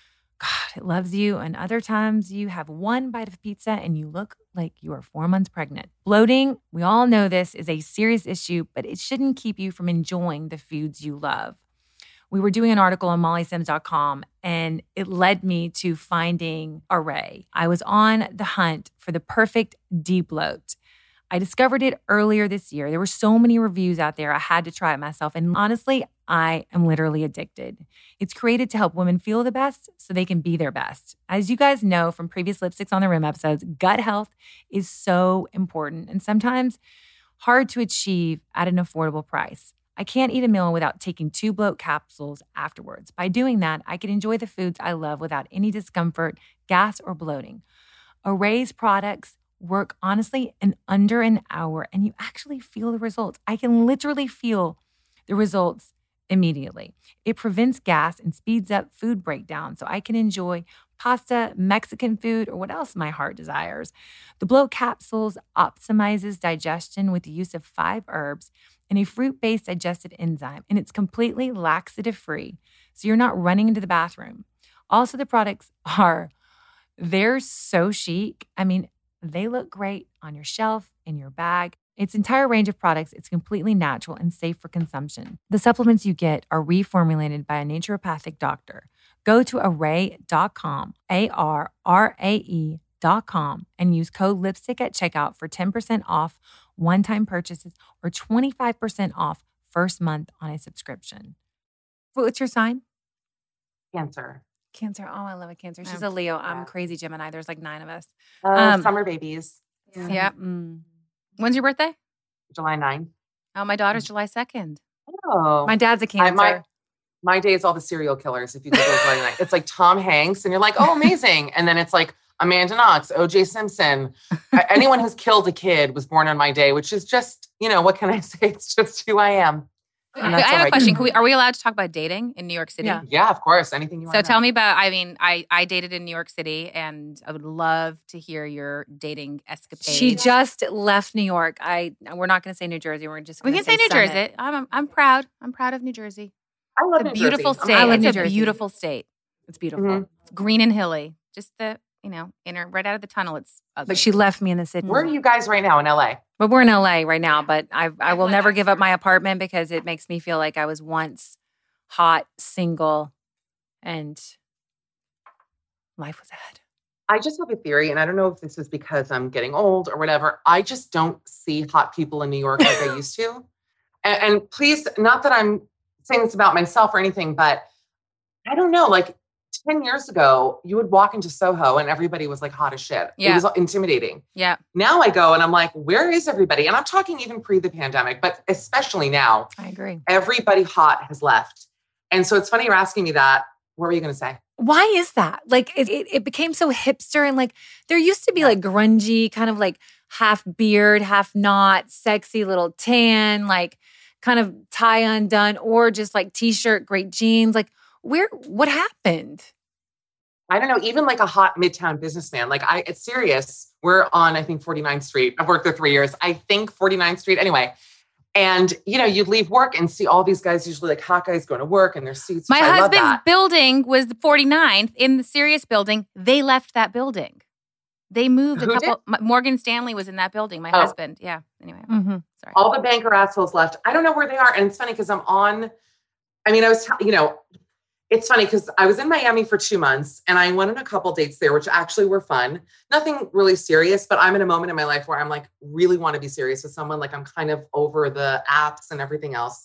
God, it loves you, and other times you have one bite of pizza and you look like you are four months pregnant. Bloating, we all know this, is a serious issue, but it shouldn't keep you from enjoying the foods you love. We were doing an article on molly sims dot com and it led me to finding Array. I was on the hunt for the perfect de-bloat. I discovered it earlier this year. There were so many reviews out there. I had to try it myself. And honestly, I am literally addicted. It's created to help women feel the best so they can be their best. As you guys know from previous Lipsticks on the Rim episodes, gut health is so important and sometimes hard to achieve at an affordable price. I can't eat a meal without taking two bloat capsules afterwards. By doing that, I can enjoy the foods I love without any discomfort, gas, or bloating. Array's products work honestly in under an hour, and you actually feel the results. I can literally feel the results immediately. It prevents gas and speeds up food breakdown, so I can enjoy pasta, Mexican food, or what else my heart desires. The bloat capsules optimizes digestion with the use of five herbs and a fruit-based digestive enzyme, and it's completely laxative-free, so you're not running into the bathroom. Also, the products are, they're so chic. I mean, they look great on your shelf, in your bag. Its entire range of products is completely natural and safe for consumption. The supplements you get are reformulated by a naturopathic doctor. Go to array dot com, A R R A E dot com, and use code LIPSTICK at checkout for ten percent off one-time purchases or twenty-five percent off first month on a subscription. What's your sign? Cancer. Cancer. Oh, I love a Cancer. She's Oh, a Leo. I'm yeah. crazy Gemini. There's like nine of us. Oh, Um, summer babies. Yep. Mm. When's your birthday? July ninth. Oh, my daughter's July second. Oh. My dad's a Cancer. I, my, my day is all the serial killers. If you Google July ninth, it's like Tom Hanks, and you're like, oh, amazing. And then it's like Amanda Knox, O J Simpson. Anyone who's killed a kid was born on my day, which is just, you know, what can I say? It's just who I am. I And that's have all a right. question. Can we, are we allowed to talk about dating in New York City? Yeah. Yeah, of course. Anything you want So to tell know. me about, I mean, I, I dated in New York City and I would love to hear your dating escapades. She just left New York. I we're not going to say New Jersey. We're just We gonna can say New Summit. Jersey. I'm, I'm proud. I'm proud of New Jersey. I love It's a New beautiful Jersey. state. I love It's New a Jersey. beautiful state. It's beautiful. Mhm. It's green and hilly. Just the, you know, inner, right out of the tunnel. It's ugly. But she left me in the city. Where are you guys right now in L A? But we're in L A right now. But I I will never give up my apartment because it makes me feel like I was once hot, single, and life was ahead. I just have a theory, and I don't know if this is because I'm getting old or whatever. I just don't see hot people in New York like I used to. And, and please, not that I'm saying this about myself or anything, but I don't know, like ten years ago, you would walk into Soho and everybody was like hot as shit. Yeah. It was intimidating. yeah. Now I go and I'm like, where is everybody? And I'm talking even pre the pandemic, but especially now, I agree. everybody hot has left. And so it's funny you're asking me that. What were you going to say? Why is that? Like it, it, it became so hipster and like there used to be like grungy, kind of like half beard, half not, sexy little tan, like kind of tie undone, or just like t-shirt, great jeans. Like where, what happened? I don't know, even like a hot Midtown businessman. Like I, it's serious. We're on, I think, forty-ninth Street. I've worked there three years. I think forty-ninth Street. Anyway. And, you know, you leave work and see all these guys, usually like hot guys going to work in their suits. My which I love husband's that. building was the forty-ninth in the Sirius building. They left that building. They moved a Who couple. M- Morgan Stanley was in that building. My Oh. husband. Yeah. Anyway, Mm-hmm. sorry. All the banker assholes left. I don't know where they are. And it's funny because I'm on, I mean, I was, t- you know, it's funny because I was in Miami for two months and I went on a couple dates there, which actually were fun. Nothing really serious, but I'm in a moment in my life where I'm like, really want to be serious with someone. Like I'm kind of over the apps and everything else.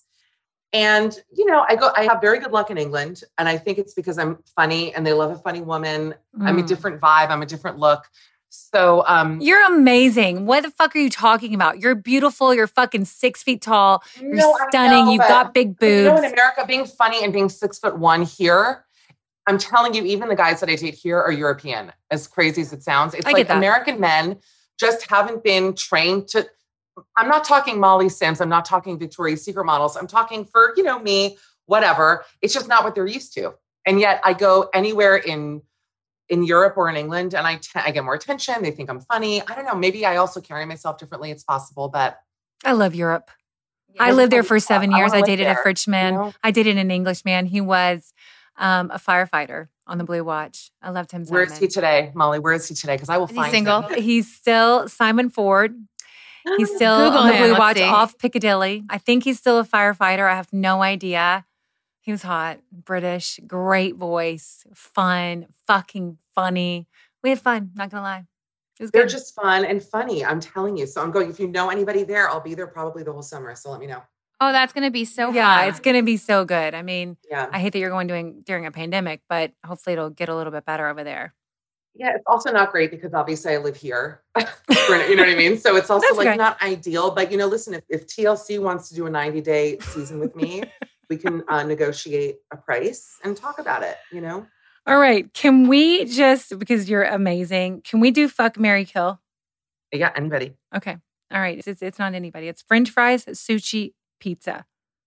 And, you know, I go, I have very good luck in England. And I think it's because I'm funny and they love a funny woman. I'm a Mm. different vibe. I'm a different look. So, um, You're amazing. What the fuck are you talking about? You're beautiful. You're fucking six feet tall. You're no, I stunning. know, You've but- got big But you know, in boobs. America, being funny and being six foot one here, I'm telling you, even the guys that I date here are European, as crazy as it sounds. It's I like get that. American men just haven't been trained to, I'm not talking Molly Sims. I'm not talking Victoria's Secret models. I'm talking for, you know, me, whatever. It's just not what they're used to. And yet I go anywhere in in Europe or in England and I, t- I get more attention. They think I'm funny. I don't know. Maybe I also carry myself differently. It's possible, but I love Europe. I It's lived there funny for stuff. seven I years. wanna I live dated there, a French man. you know? I dated an English man. He was um, a firefighter on the Blue Watch. I loved him. Where is Simon. he today, Molly? Where is he today? Because I will Is he find single? him. He's still Simon Ford. He's still Google on the him. Blue Let's Watch see. off Piccadilly. I think he's still a firefighter. I have no idea. He was hot, British, great voice, fun, fucking funny. We had fun, not gonna lie. It was They're good. just fun and funny. I'm telling you. So I'm going, if you know anybody there, I'll be there probably the whole summer. So let me know. Oh, that's going to be so yeah, fun. it's gonna be so good. I mean, Yeah. I hate that you're going doing during a pandemic, but hopefully it'll get a little bit better over there. Yeah. It's also not great because obviously I live here. You know what I mean? So it's also That's like okay. not ideal, but you know, listen, if, if T L C wants to do a ninety day season with me, we can uh, negotiate a price and talk about it, you know? All right, can we just, because you're amazing, can we do fuck, marry, kill? Yeah. Anybody. Okay. All right. It's, it's not anybody. It's French fries, sushi, pizza.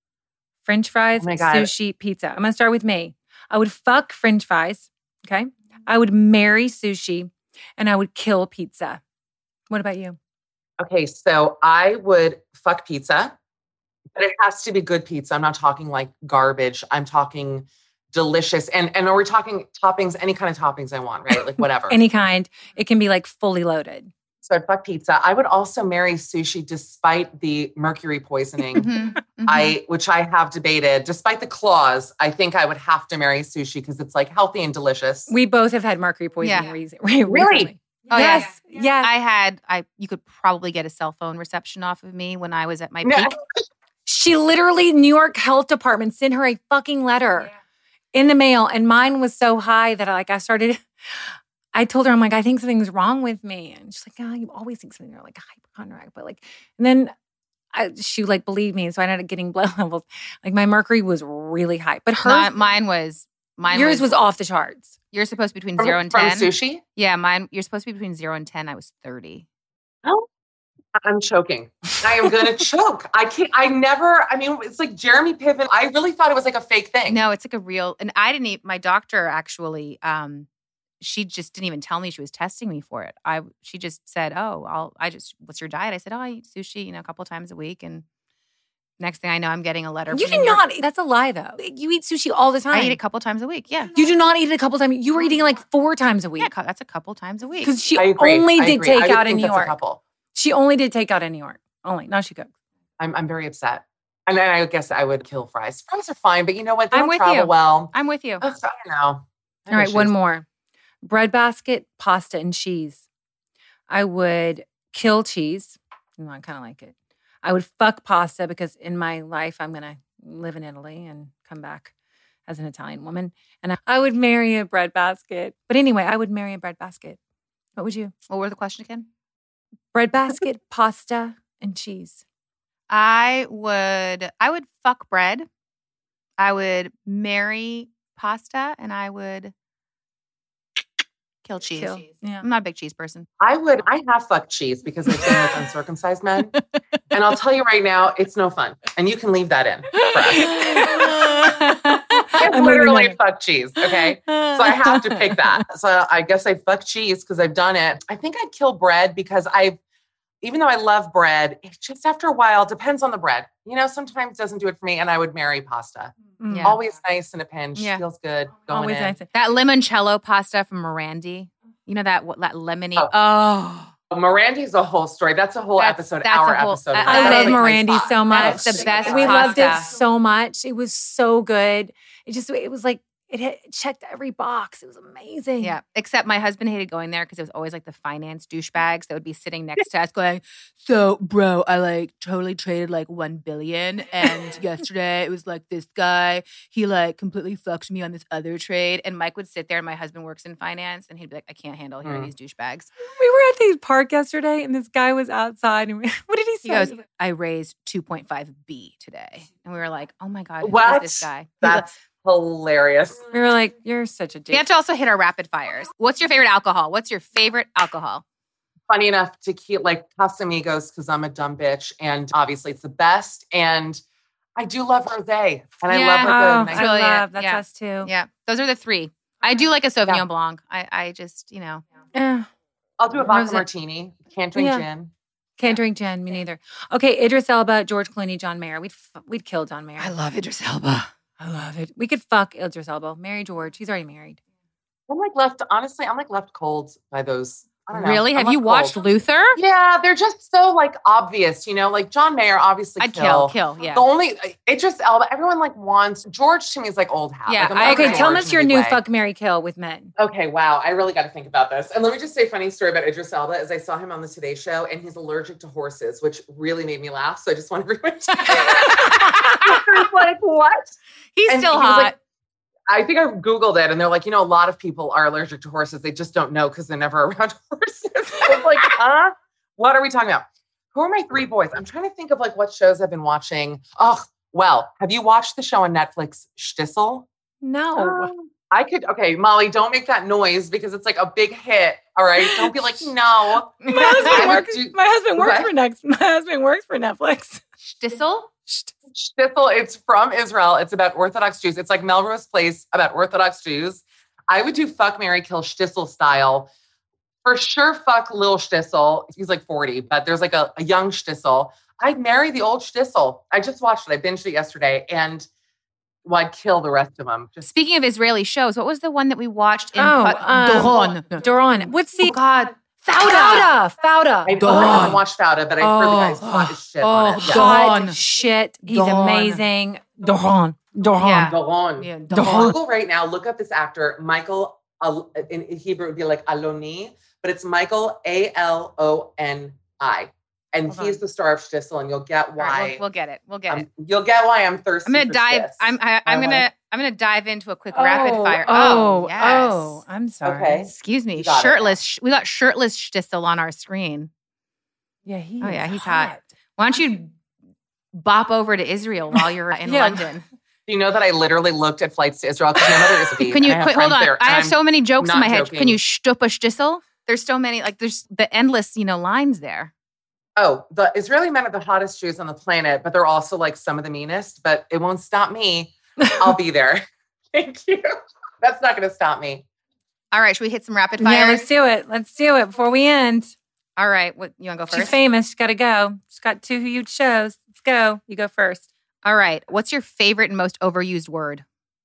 French fries, Oh my God. sushi, pizza. I'm going to start with me. I would fuck French fries. Okay. I would marry sushi and I would kill pizza. What about you? Okay. So I would fuck pizza, but it has to be good pizza. I'm not talking like garbage. I'm talking delicious. And, and are we talking toppings, any kind of toppings I want, right? Like whatever. Any kind. It can be like fully loaded. So I'd fuck pizza. I would also marry sushi despite the mercury poisoning. Mhm, mhm. I, which I have debated, despite the clause, I think I would have to marry sushi because it's like healthy and delicious. We both have had mercury poisoning Yeah. re- re- recently. Oh, yeah. yes. Yes. I had, I you could probably get a cell phone reception off of me when I was at my No. peak. She literally, New York Health Department sent her a fucking letter in the mail. And mine was so high that I, like I started, I told her, I'm like, I think something's wrong with me. And she's like, oh, you always think something. You're like a hypochondriac. But like, and then I, she like believed me. And so I ended up getting blood levels. Like my mercury was really high. But hers, Mine, mine was, mine yours was, was, off the charts. You're supposed to be between From, zero and from ten. sushi? Yeah, mine, you're supposed to be between zero and ten. I was thirty. Oh, I'm choking. I am going to choke. I can't, I never, I mean, it's like Jeremy Piven. I really thought it was like a fake thing. No, it's like a real, and I didn't even, my doctor actually, um, she just didn't even tell me she was testing me for it. I, she just said, oh, I'll, I just, what's your diet? I said, oh, I eat sushi, you know, a couple times a week. And next thing I know, I'm getting a letter. You from do your- not, that's a lie though. You eat sushi all the time. I eat it a couple times a week. Yeah. You do not eat it a couple times. You were eating it like four times a week. Yeah, that's a couple times a week. Because she I agree. only I did agree. take I would out in think New that's a York. couple. She only did take out in New York. Only. Now she cooks. I'm, I'm very upset. And then I guess I would kill fries. Fries are fine, but you know what? They I'm don't with travel you. well. I'm with you. Ugh, I don't know. All right, one more. Breadbasket, pasta, and cheese. I would kill cheese. You know, I kind of like it. I would fuck pasta because in my life, I'm going to live in Italy and come back as an Italian woman. And I, I would marry a breadbasket. But anyway, I would marry a breadbasket. What would you? What were the question again? Breadbasket, pasta, and cheese. I would, I would fuck bread. I would marry pasta, and I would kill cheese. Kill. Yeah. I'm not a big cheese person. I would, I have fucked cheese because I've been with uncircumcised men. And I'll tell you right now, it's no fun. And you can leave that in for us. I I'm literally leaving fuck cheese, okay? So I have to pick that. So I guess I fuck cheese because I've done it. I think I'd kill bread because I, even though I love bread, it's just after a while, depends on the bread. You know, sometimes it doesn't do it for me, and I would marry pasta. Mm. Yeah. Always nice in a pinch. Yeah. Feels good. Going Always in. nice. That limoncello pasta from Morandi. You know that what that lemony? Oh. Oh, Morandi's a whole story. That's a whole That's- episode, that's our a whole- episode. that- I that love is my Morandi spot. so much. That's the best We loved it pasta. so much. It was so good. It just, it was like, it hit, it checked every box. It was amazing. yeah. Except my husband hated going there because it was always like the finance douchebags that would be sitting next to us going, so bro, I like totally traded like one billion. And yesterday it was like this guy, he like completely fucked me on this other trade. And Mike would sit there and my husband works in finance and he'd be like, I can't handle hearing Mm. these douchebags. We were at the park yesterday and this guy was outside. And we, what did he say? He goes, I raised two point five B today. And we were like, oh my God, who What? is this guy? That's hilarious. we were like, you're such a We dick. have to also hit our rapid fires. What's your favorite alcohol? What's your favorite alcohol? Funny enough to keep like Casamigos because I'm a dumb bitch, and obviously it's the best. And I do love rosé, and I Yeah. love Oh, like a It's I nice. really love, it. that's Yeah. us too. Yeah, those are the three. I do like a Sauvignon Yeah. Blanc. I, I just, you know. Eh, I'll do a vodka Rosé. martini. Can't drink Yeah. gin. can't drink gin, me neither. Okay, Idris Elba, George Clooney, John Mayer. We'd f- we'd kill John Mayer. love Idris Elba. I love it. We could fuck Idris Elba, marry George. He's already married. I'm like left. Honestly, I'm like left cold by those. I don't know. Really? I'm Have you left watched cold. Luther? Yeah, they're just so like obvious. You know, like John Mayer, obviously. I'd kill, kill, yeah. The only it just Elba. Everyone like wants George. To me is like old hat. Yeah, Like, I'm I not agree. Okay, tell George us in your a big new way. fuck, marry, kill with men. Okay, wow. I really got to think about this. And let me just say a funny story about Idris Elba is I saw him on the Today Show and he's allergic to horses, which really made me laugh. So I just want everyone to I was like, what? He's And still he was hot. like- I think I Googled it and they're like, you know, a lot of people are allergic to horses. They just don't know because they're never around horses. I was like, huh? What are we talking about? Who are my three boys? I'm trying to think of like what shows I've been watching. Oh, well, have you watched the show on Netflix, Shtisel? No. I could, okay, Molly, don't make that noise because it's like a big hit. All right. Don't be like, no. my husband I would works. do- My husband works What? for next. My husband works for Netflix. Stissel? Shtisel, it's from Israel. It's about Orthodox Jews. It's like Melrose Place about Orthodox Jews. I would do fuck, marry, kill Shtisel style. For sure, fuck Lil Shtisel. He's like forty, but there's like a, a young Shtisel. I'd marry the old Shtisel. I just watched it. I binged it yesterday and well, I'd kill the rest of them. Just Speaking of Israeli shows, what was the one that we watched in Oh, Pa- um, Doron? Doron. What's the Oh, God. Fauda? Fauda. I, I haven't watched Fauda, but I've heard the guy's hot as shit on it. Oh, Yeah. God, Dawn. shit. He's Dawn. amazing. Doron. Doron. Yeah. Doron. Yeah, Google right now, look up this actor, Michael, Al- in Hebrew it would be like Aloni, but it's Michael A L O N I. And Hold he's on. the star of Shtisel, and you'll get All why. right, we'll, we'll get it. We'll get I'm- it. You'll get why I'm thirsty. I'm gonna for dive. Shtis. I'm. I, I'm Uh-huh. gonna. I'm gonna dive into a quick Oh, rapid fire. Oh, Oh, yes. oh, I'm sorry. Okay. Excuse me. You got it. Shirtless. Sh- We got shirtless Stissel on our screen. Yeah, he Oh, is yeah, he's hot. Why don't you bop over to Israel while you're in Yeah. London? Do you know that I literally looked at flights to Israel because my mother is a bee, Can you and I have quick, hold friends on? there, I and have I'm so many jokes in not my head. joking. Can you shtup a Stissel? There's so many. Like there's the endless, you know, lines there. Oh, the Israeli men are the hottest Jews on the planet, but they're also like some of the meanest, but it won't stop me. I'll be there. Thank you. That's not going to stop me. All right. Should we hit some rapid fire? Yeah, let's do it. Let's do it before we end. All right. What, you want to go first? She's famous. She's got to go. She's got two huge shows. Let's go. You go first. All right. What's your favorite and most overused word?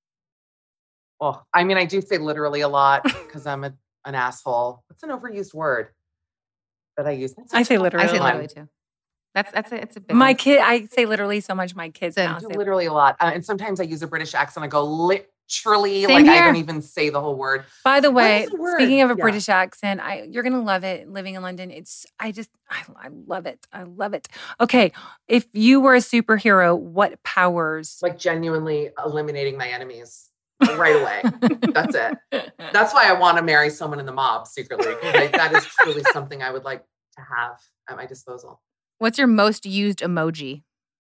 Well, I mean, I do say literally a lot because I'm a, an asshole. What's an overused word that I use? That's I say literally. I say a lot. literally too. That's that's a, it's a big My one. kid, I say literally so much. My kids Same. now I do say literally a lot. Uh, and sometimes I use a British accent. I go literally, Same like here. I don't even say the whole word. By the What way, is the word? speaking of a Yeah. British accent, I you're gonna love it living in London. It's I just I, I love it. I love it. Okay, if you were a superhero, what powers? Like genuinely eliminating my enemies right away. That's it. That's why I want to marry someone in the mob secretly. Like, that is truly something I would like to have at my disposal. What's your most used emoji?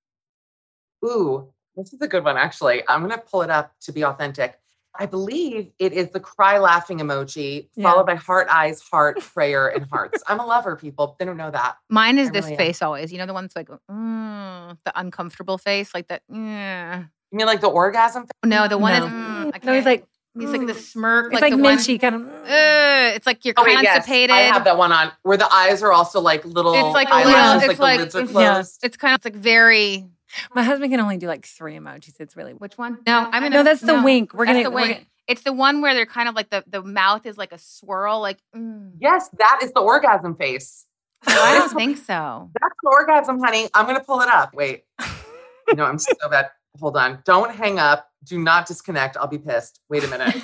Ooh, this is a good one, actually. I'm going to pull it up to be authentic. I believe it is the cry laughing emoji, Yeah. followed by heart, eyes, heart, prayer, and hearts. I'm a lover, people. They don't know that. Mine is I this really am. face always. You know, the one that's like, mm, the uncomfortable face, like that. Mm. You mean like the orgasm? No, the one No. that's, mm, I No, he's can't- like he's like the smirk. it's like, the one- Minchie kind of. Uh, it's like you're Oh, wait, yes. constipated. I have that one on where the eyes are also like little It's like eyelashes, little- like it's the like- lids are it's- closed. It's kind of it's like very. My husband can only do like three emojis. It's really Which one? No, I'm in. no. a- That's the no, wink. We're that's gonna. the we're wink. gonna- It's the one where they're kind of like the the mouth is like a swirl, like. Mm. Yes, that is the orgasm face. Oh, I don't think so. That's an orgasm, honey. I'm going to pull it up. Wait. No, I'm so bad. Hold on. Don't hang up. Do not disconnect. I'll be pissed. Wait a minute.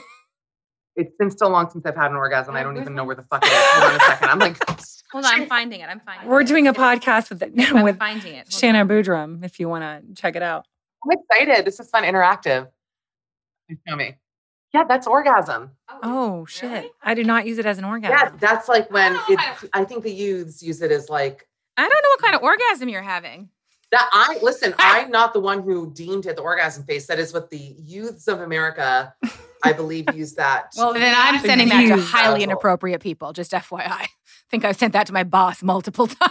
It's been so long since I've had an orgasm. I don't even know where the fuck it is. Hold on a second. I'm like, Hold on, I'm finding it. I'm finding. We're it. doing a podcast with I'm with finding it. Hold Shanna on. Boudrum. If you want to check it out. I'm excited. This is fun, interactive. Show me. Yeah, that's orgasm. Oh shit! I do not use it as an orgasm. Yeah, that's like when Oh, it, I- I think the youths use it as like I don't know what kind of orgasm you're having. that. I listen. I'm not the one who deemed it the orgasm face. That is what the youths of America, I believe, use that. Well, then I'm The sending that to views. highly inappropriate people. Just F Y I. I think I've sent that to my boss multiple times.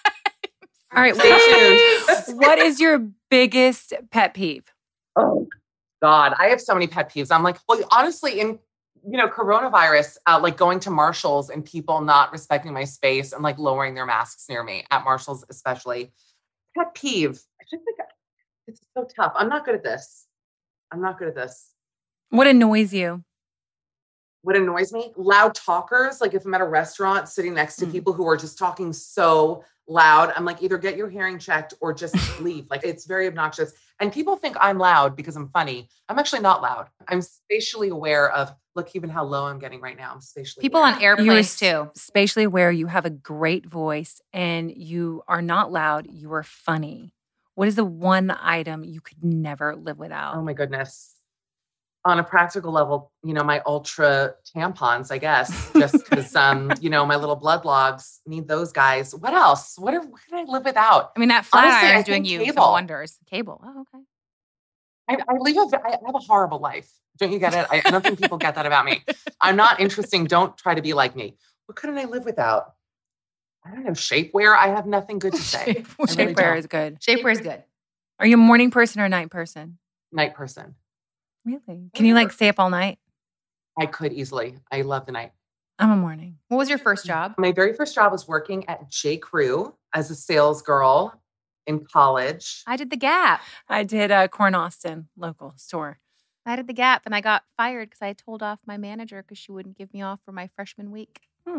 All right. Stay What, tuned. what is your biggest pet peeve? Oh God, I have so many pet peeves. I'm like, well, honestly, in you know, coronavirus, uh, like going to Marshalls and people not respecting my space and like lowering their masks near me at Marshalls, especially. Pet peeve. I just think it's so tough. I'm not good at this. I'm not good at this. What annoys you? What annoys me? Loud talkers. Like if I'm at a restaurant sitting next to Mm. people who are just talking so loud, I'm like, either get your hearing checked or just leave. Like it's very obnoxious. And people think I'm loud because I'm funny. I'm actually not loud. I'm spatially aware of, look, even how low I'm getting right now. I'm spatially People aware. on airplanes You're too. spatially aware. You have a great voice and you are not loud. You are funny. What is the one item you could never live without? Oh my goodness. On a practical level, you know, my ultra tampons, I guess, just because, um, you know, my little blood logs need those guys. What else? What, are, what can I live without? I mean, that flat Honestly, iron I is doing think you some cable. wonders. Cable. Oh, okay. I, I live a, I have a horrible life. Don't you get it? I, I don't think people get that about me. I'm not interesting. Don't try to be like me. What couldn't I live without? I don't know. Shapewear. I have nothing good to say. I really Shapewear don't. is good. Shapewear is good. Are you a morning person or a night person? Night person. Really? Can you like stay up all night? I could easily. I love the night. I'm a morning. What was your first job? My very first job was working at J. Crew as a sales girl in college. I did the Gap. I did a Corn Austin local store. I did the Gap, and I got fired because I told off my manager because she wouldn't give me off for my freshman week.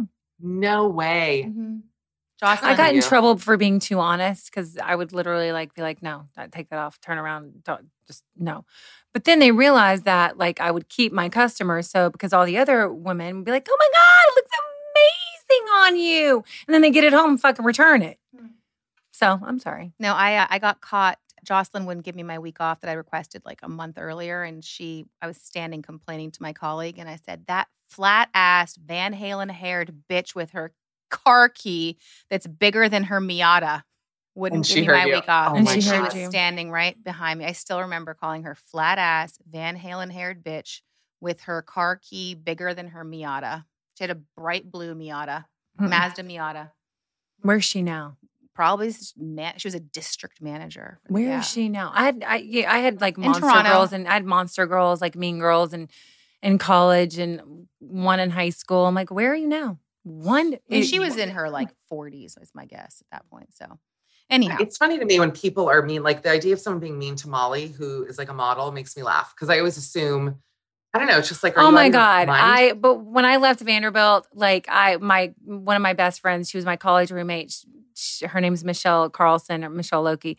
No way. Mm-hmm. Jocelyn, I got in you. trouble for being too honest because I would literally like be like, no, I- take that off, turn around, don't, just no. But then they realized that like I would keep my customers. So because all the other women would be like, oh my God, it looks amazing on you. And then they get it home and fucking return it. Hmm. So I'm sorry. No, I uh, I got caught. Jocelyn wouldn't give me my week off that I requested like a month earlier, and she I was standing complaining to my colleague, and I said that flat ass Van Halen haired bitch with her car key that's bigger than her Miata wouldn't And give she me heard my you. week off, Oh And my she she heard was you. standing right behind me. I still remember calling her flat ass Van Halen haired bitch with her car key bigger than her Miata. She had a bright blue Miata, Mm-mm. Mazda Miata. Where's she now? Probably man, she was a district manager. Where yeah. is she now? I had I yeah, I had like In monster Toronto. girls and I had monster girls like Mean Girls and in college and one in high school. I'm like, where are you now? One. And she was in her like forties, was my guess at that point. So anyhow, it's funny to me when people are mean. Like the idea of someone being mean to Molly, who is like a model, makes me laugh because I always assume. I don't know. It's just like, are oh you my out of your God. mind? I, but when I left Vanderbilt, like I, my, one of my best friends, she was my college roommate. She, she, her name's Michelle Carlson or Michelle Loki.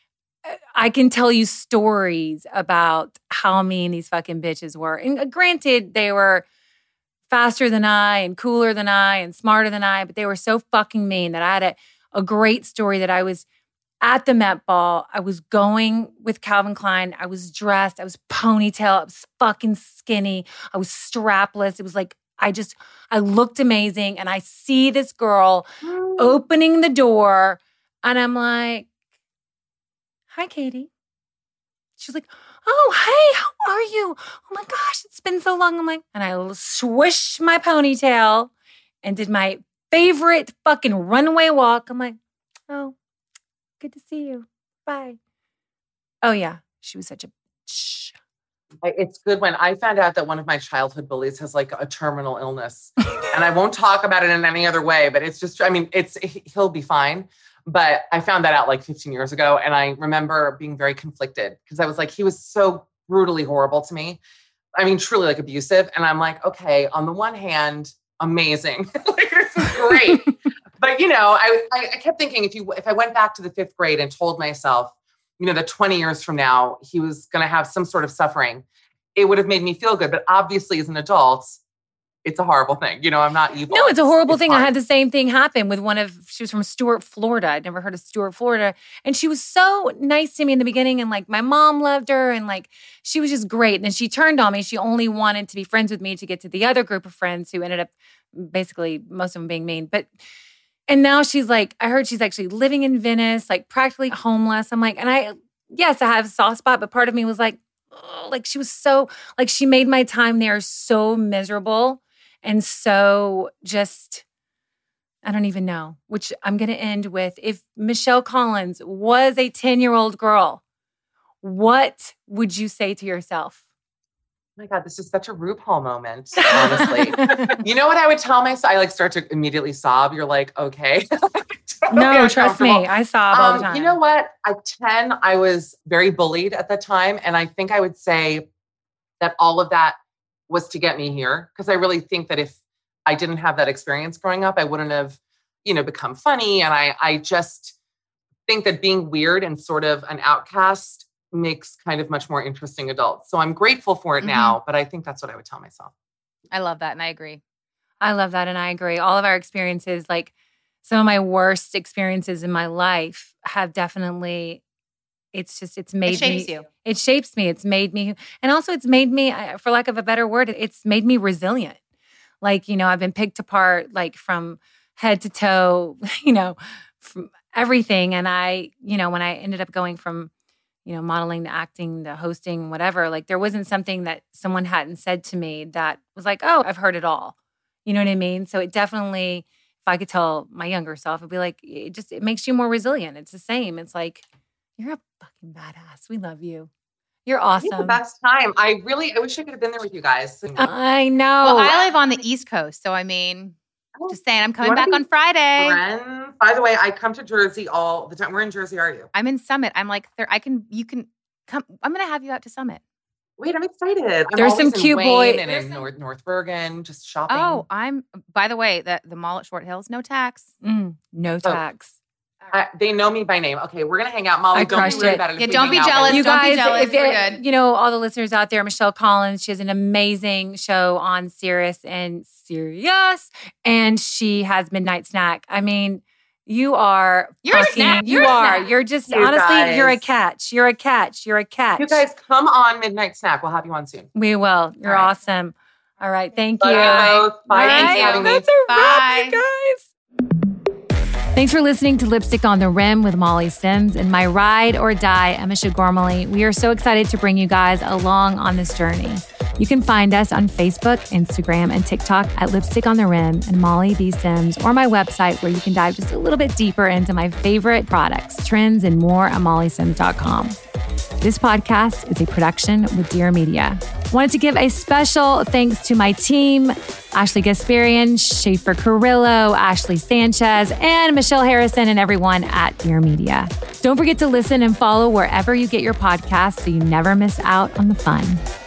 I can tell you stories about how mean these fucking bitches were. And granted, they were faster than I and cooler than I and smarter than I, but they were so fucking mean that I had a, a great story that I was at the Met Ball. I was going with Calvin Klein. I was dressed. I was ponytail. I was fucking skinny. I was strapless. It was like, I just, I looked amazing. And I see this girl opening the door and I'm like, hi, Katie. She's like, oh, hey, how are you? Oh my gosh, it's been so long. I'm like, and I swished my ponytail and did my favorite fucking runway walk. I'm like, oh, good to see you. Bye. Oh, yeah. She was such a bitch. It's good when I found out that one of my childhood bullies has like a terminal illness. And I won't talk about it in any other way, but it's just, I mean, it's he'll be fine. But I found that out like fifteen years ago. And I remember being very conflicted because I was like, he was so brutally horrible to me. I mean, truly like abusive. And I'm like, okay, on the one hand, amazing. Like, this is great. But, you know, I, I I kept thinking if you if I went back to the fifth grade and told myself, you know, that twenty years from now, he was going to have some sort of suffering, it would have made me feel good. But obviously as an adult, it's a horrible thing. You know, I'm not evil. No, it's a horrible it's thing. hard. I had the same thing happen with one of, she was from Stuart, Florida. I'd never heard of Stuart, Florida. And she was so nice to me in the beginning. And like my mom loved her. And like, she was just great. And then she turned on me. She only wanted to be friends with me to get to the other group of friends who ended up basically most of them being mean. But, and now she's like, I heard she's actually living in Venice, like practically homeless. I'm like, and I, yes, I have a soft spot, but part of me was like, oh, like she was so, like she made my time there so miserable. And so just, I don't even know, which I'm going to end with. If Michelle Collins was a ten-year-old girl, what would you say to yourself? Oh my God, this is such a RuPaul moment, honestly. You know what I would tell myself? I like start to immediately sob. You're like, okay. Totally no, trust me. I sob all um, the time. You know what? At ten, I was very bullied at that time. And I think I would say that all of that was to get me here. Because I really think that if I didn't have that experience growing up, I wouldn't have, you know, become funny. And I, I just think that being weird and sort of an outcast makes kind of much more interesting adults. So I'm grateful for it mm-hmm. now, but I think that's what I would tell myself. I love that. And I agree. I love that. And I agree. All of our experiences, like some of my worst experiences in my life have definitely, it's just, it's made it shapes me, you. It shapes me. It's made me, and also it's made me, for lack of a better word, it's made me resilient. Like, you know, I've been picked apart, like from head to toe, you know, from everything. And I, you know, when I ended up going from, you know, modeling to acting to hosting, whatever, like there wasn't something that someone hadn't said to me that was like, oh, I've heard it all. You know what I mean? So it definitely, if I could tell my younger self, it'd be like, it just, it makes you more resilient. It's the same. It's like, you're a fucking badass. We love you. You're awesome. The best time. I really, I wish I could have been there with you guys. I know. Well, I live on the East Coast. So, I mean, just saying, I'm coming back on Friday. Friend? By the way, I come to Jersey all the time. Where in Jersey are you? I'm in Summit. I'm like, I can, you can come. I'm going to have you out to Summit. Wait, I'm excited. I'm There's some cute boy. And in some... North, North Bergen, just shopping. Oh, I'm, by the way, the, the mall at Short Hills, no tax. Mm, no tax. Oh. Uh, they know me by name. Okay, we're going to hang out. Molly, I don't be weird it. about it. Yeah, don't be jealous. You don't guys, be jealous. If we're it, good. You know, all the listeners out there, Michelle Collins, she has an amazing show on Sirius and Sirius, and she has Midnight Snack. I mean, you are You're fucking, a snack. You're you a are. snack. You're just, you honestly, guys. you're a catch. You're a catch. You're a catch. You guys come on Midnight Snack. We'll have you on soon. We will. You're all right. awesome. All right. Thank you. Bye. Bye. All Thanks right. for having me. That's a Bye. wrap, you guys. Thanks for listening to Lipstick on the Rim with Molly Sims and my ride or die, Emma Shagormally. We are so excited to bring you guys along on this journey. You can find us on Facebook, Instagram, and TikTok at Lipstick on the Rim and Molly B. Sims, or my website where you can dive just a little bit deeper into my favorite products, trends, and more at molly sims dot com. This podcast is a production with Dear Media. Wanted to give a special thanks to my team, Ashley Gasparian, Schaefer Carrillo, Ashley Sanchez, and Michelle Harrison, and everyone at Dear Media. Don't forget to listen and follow wherever you get your podcasts so you never miss out on the fun.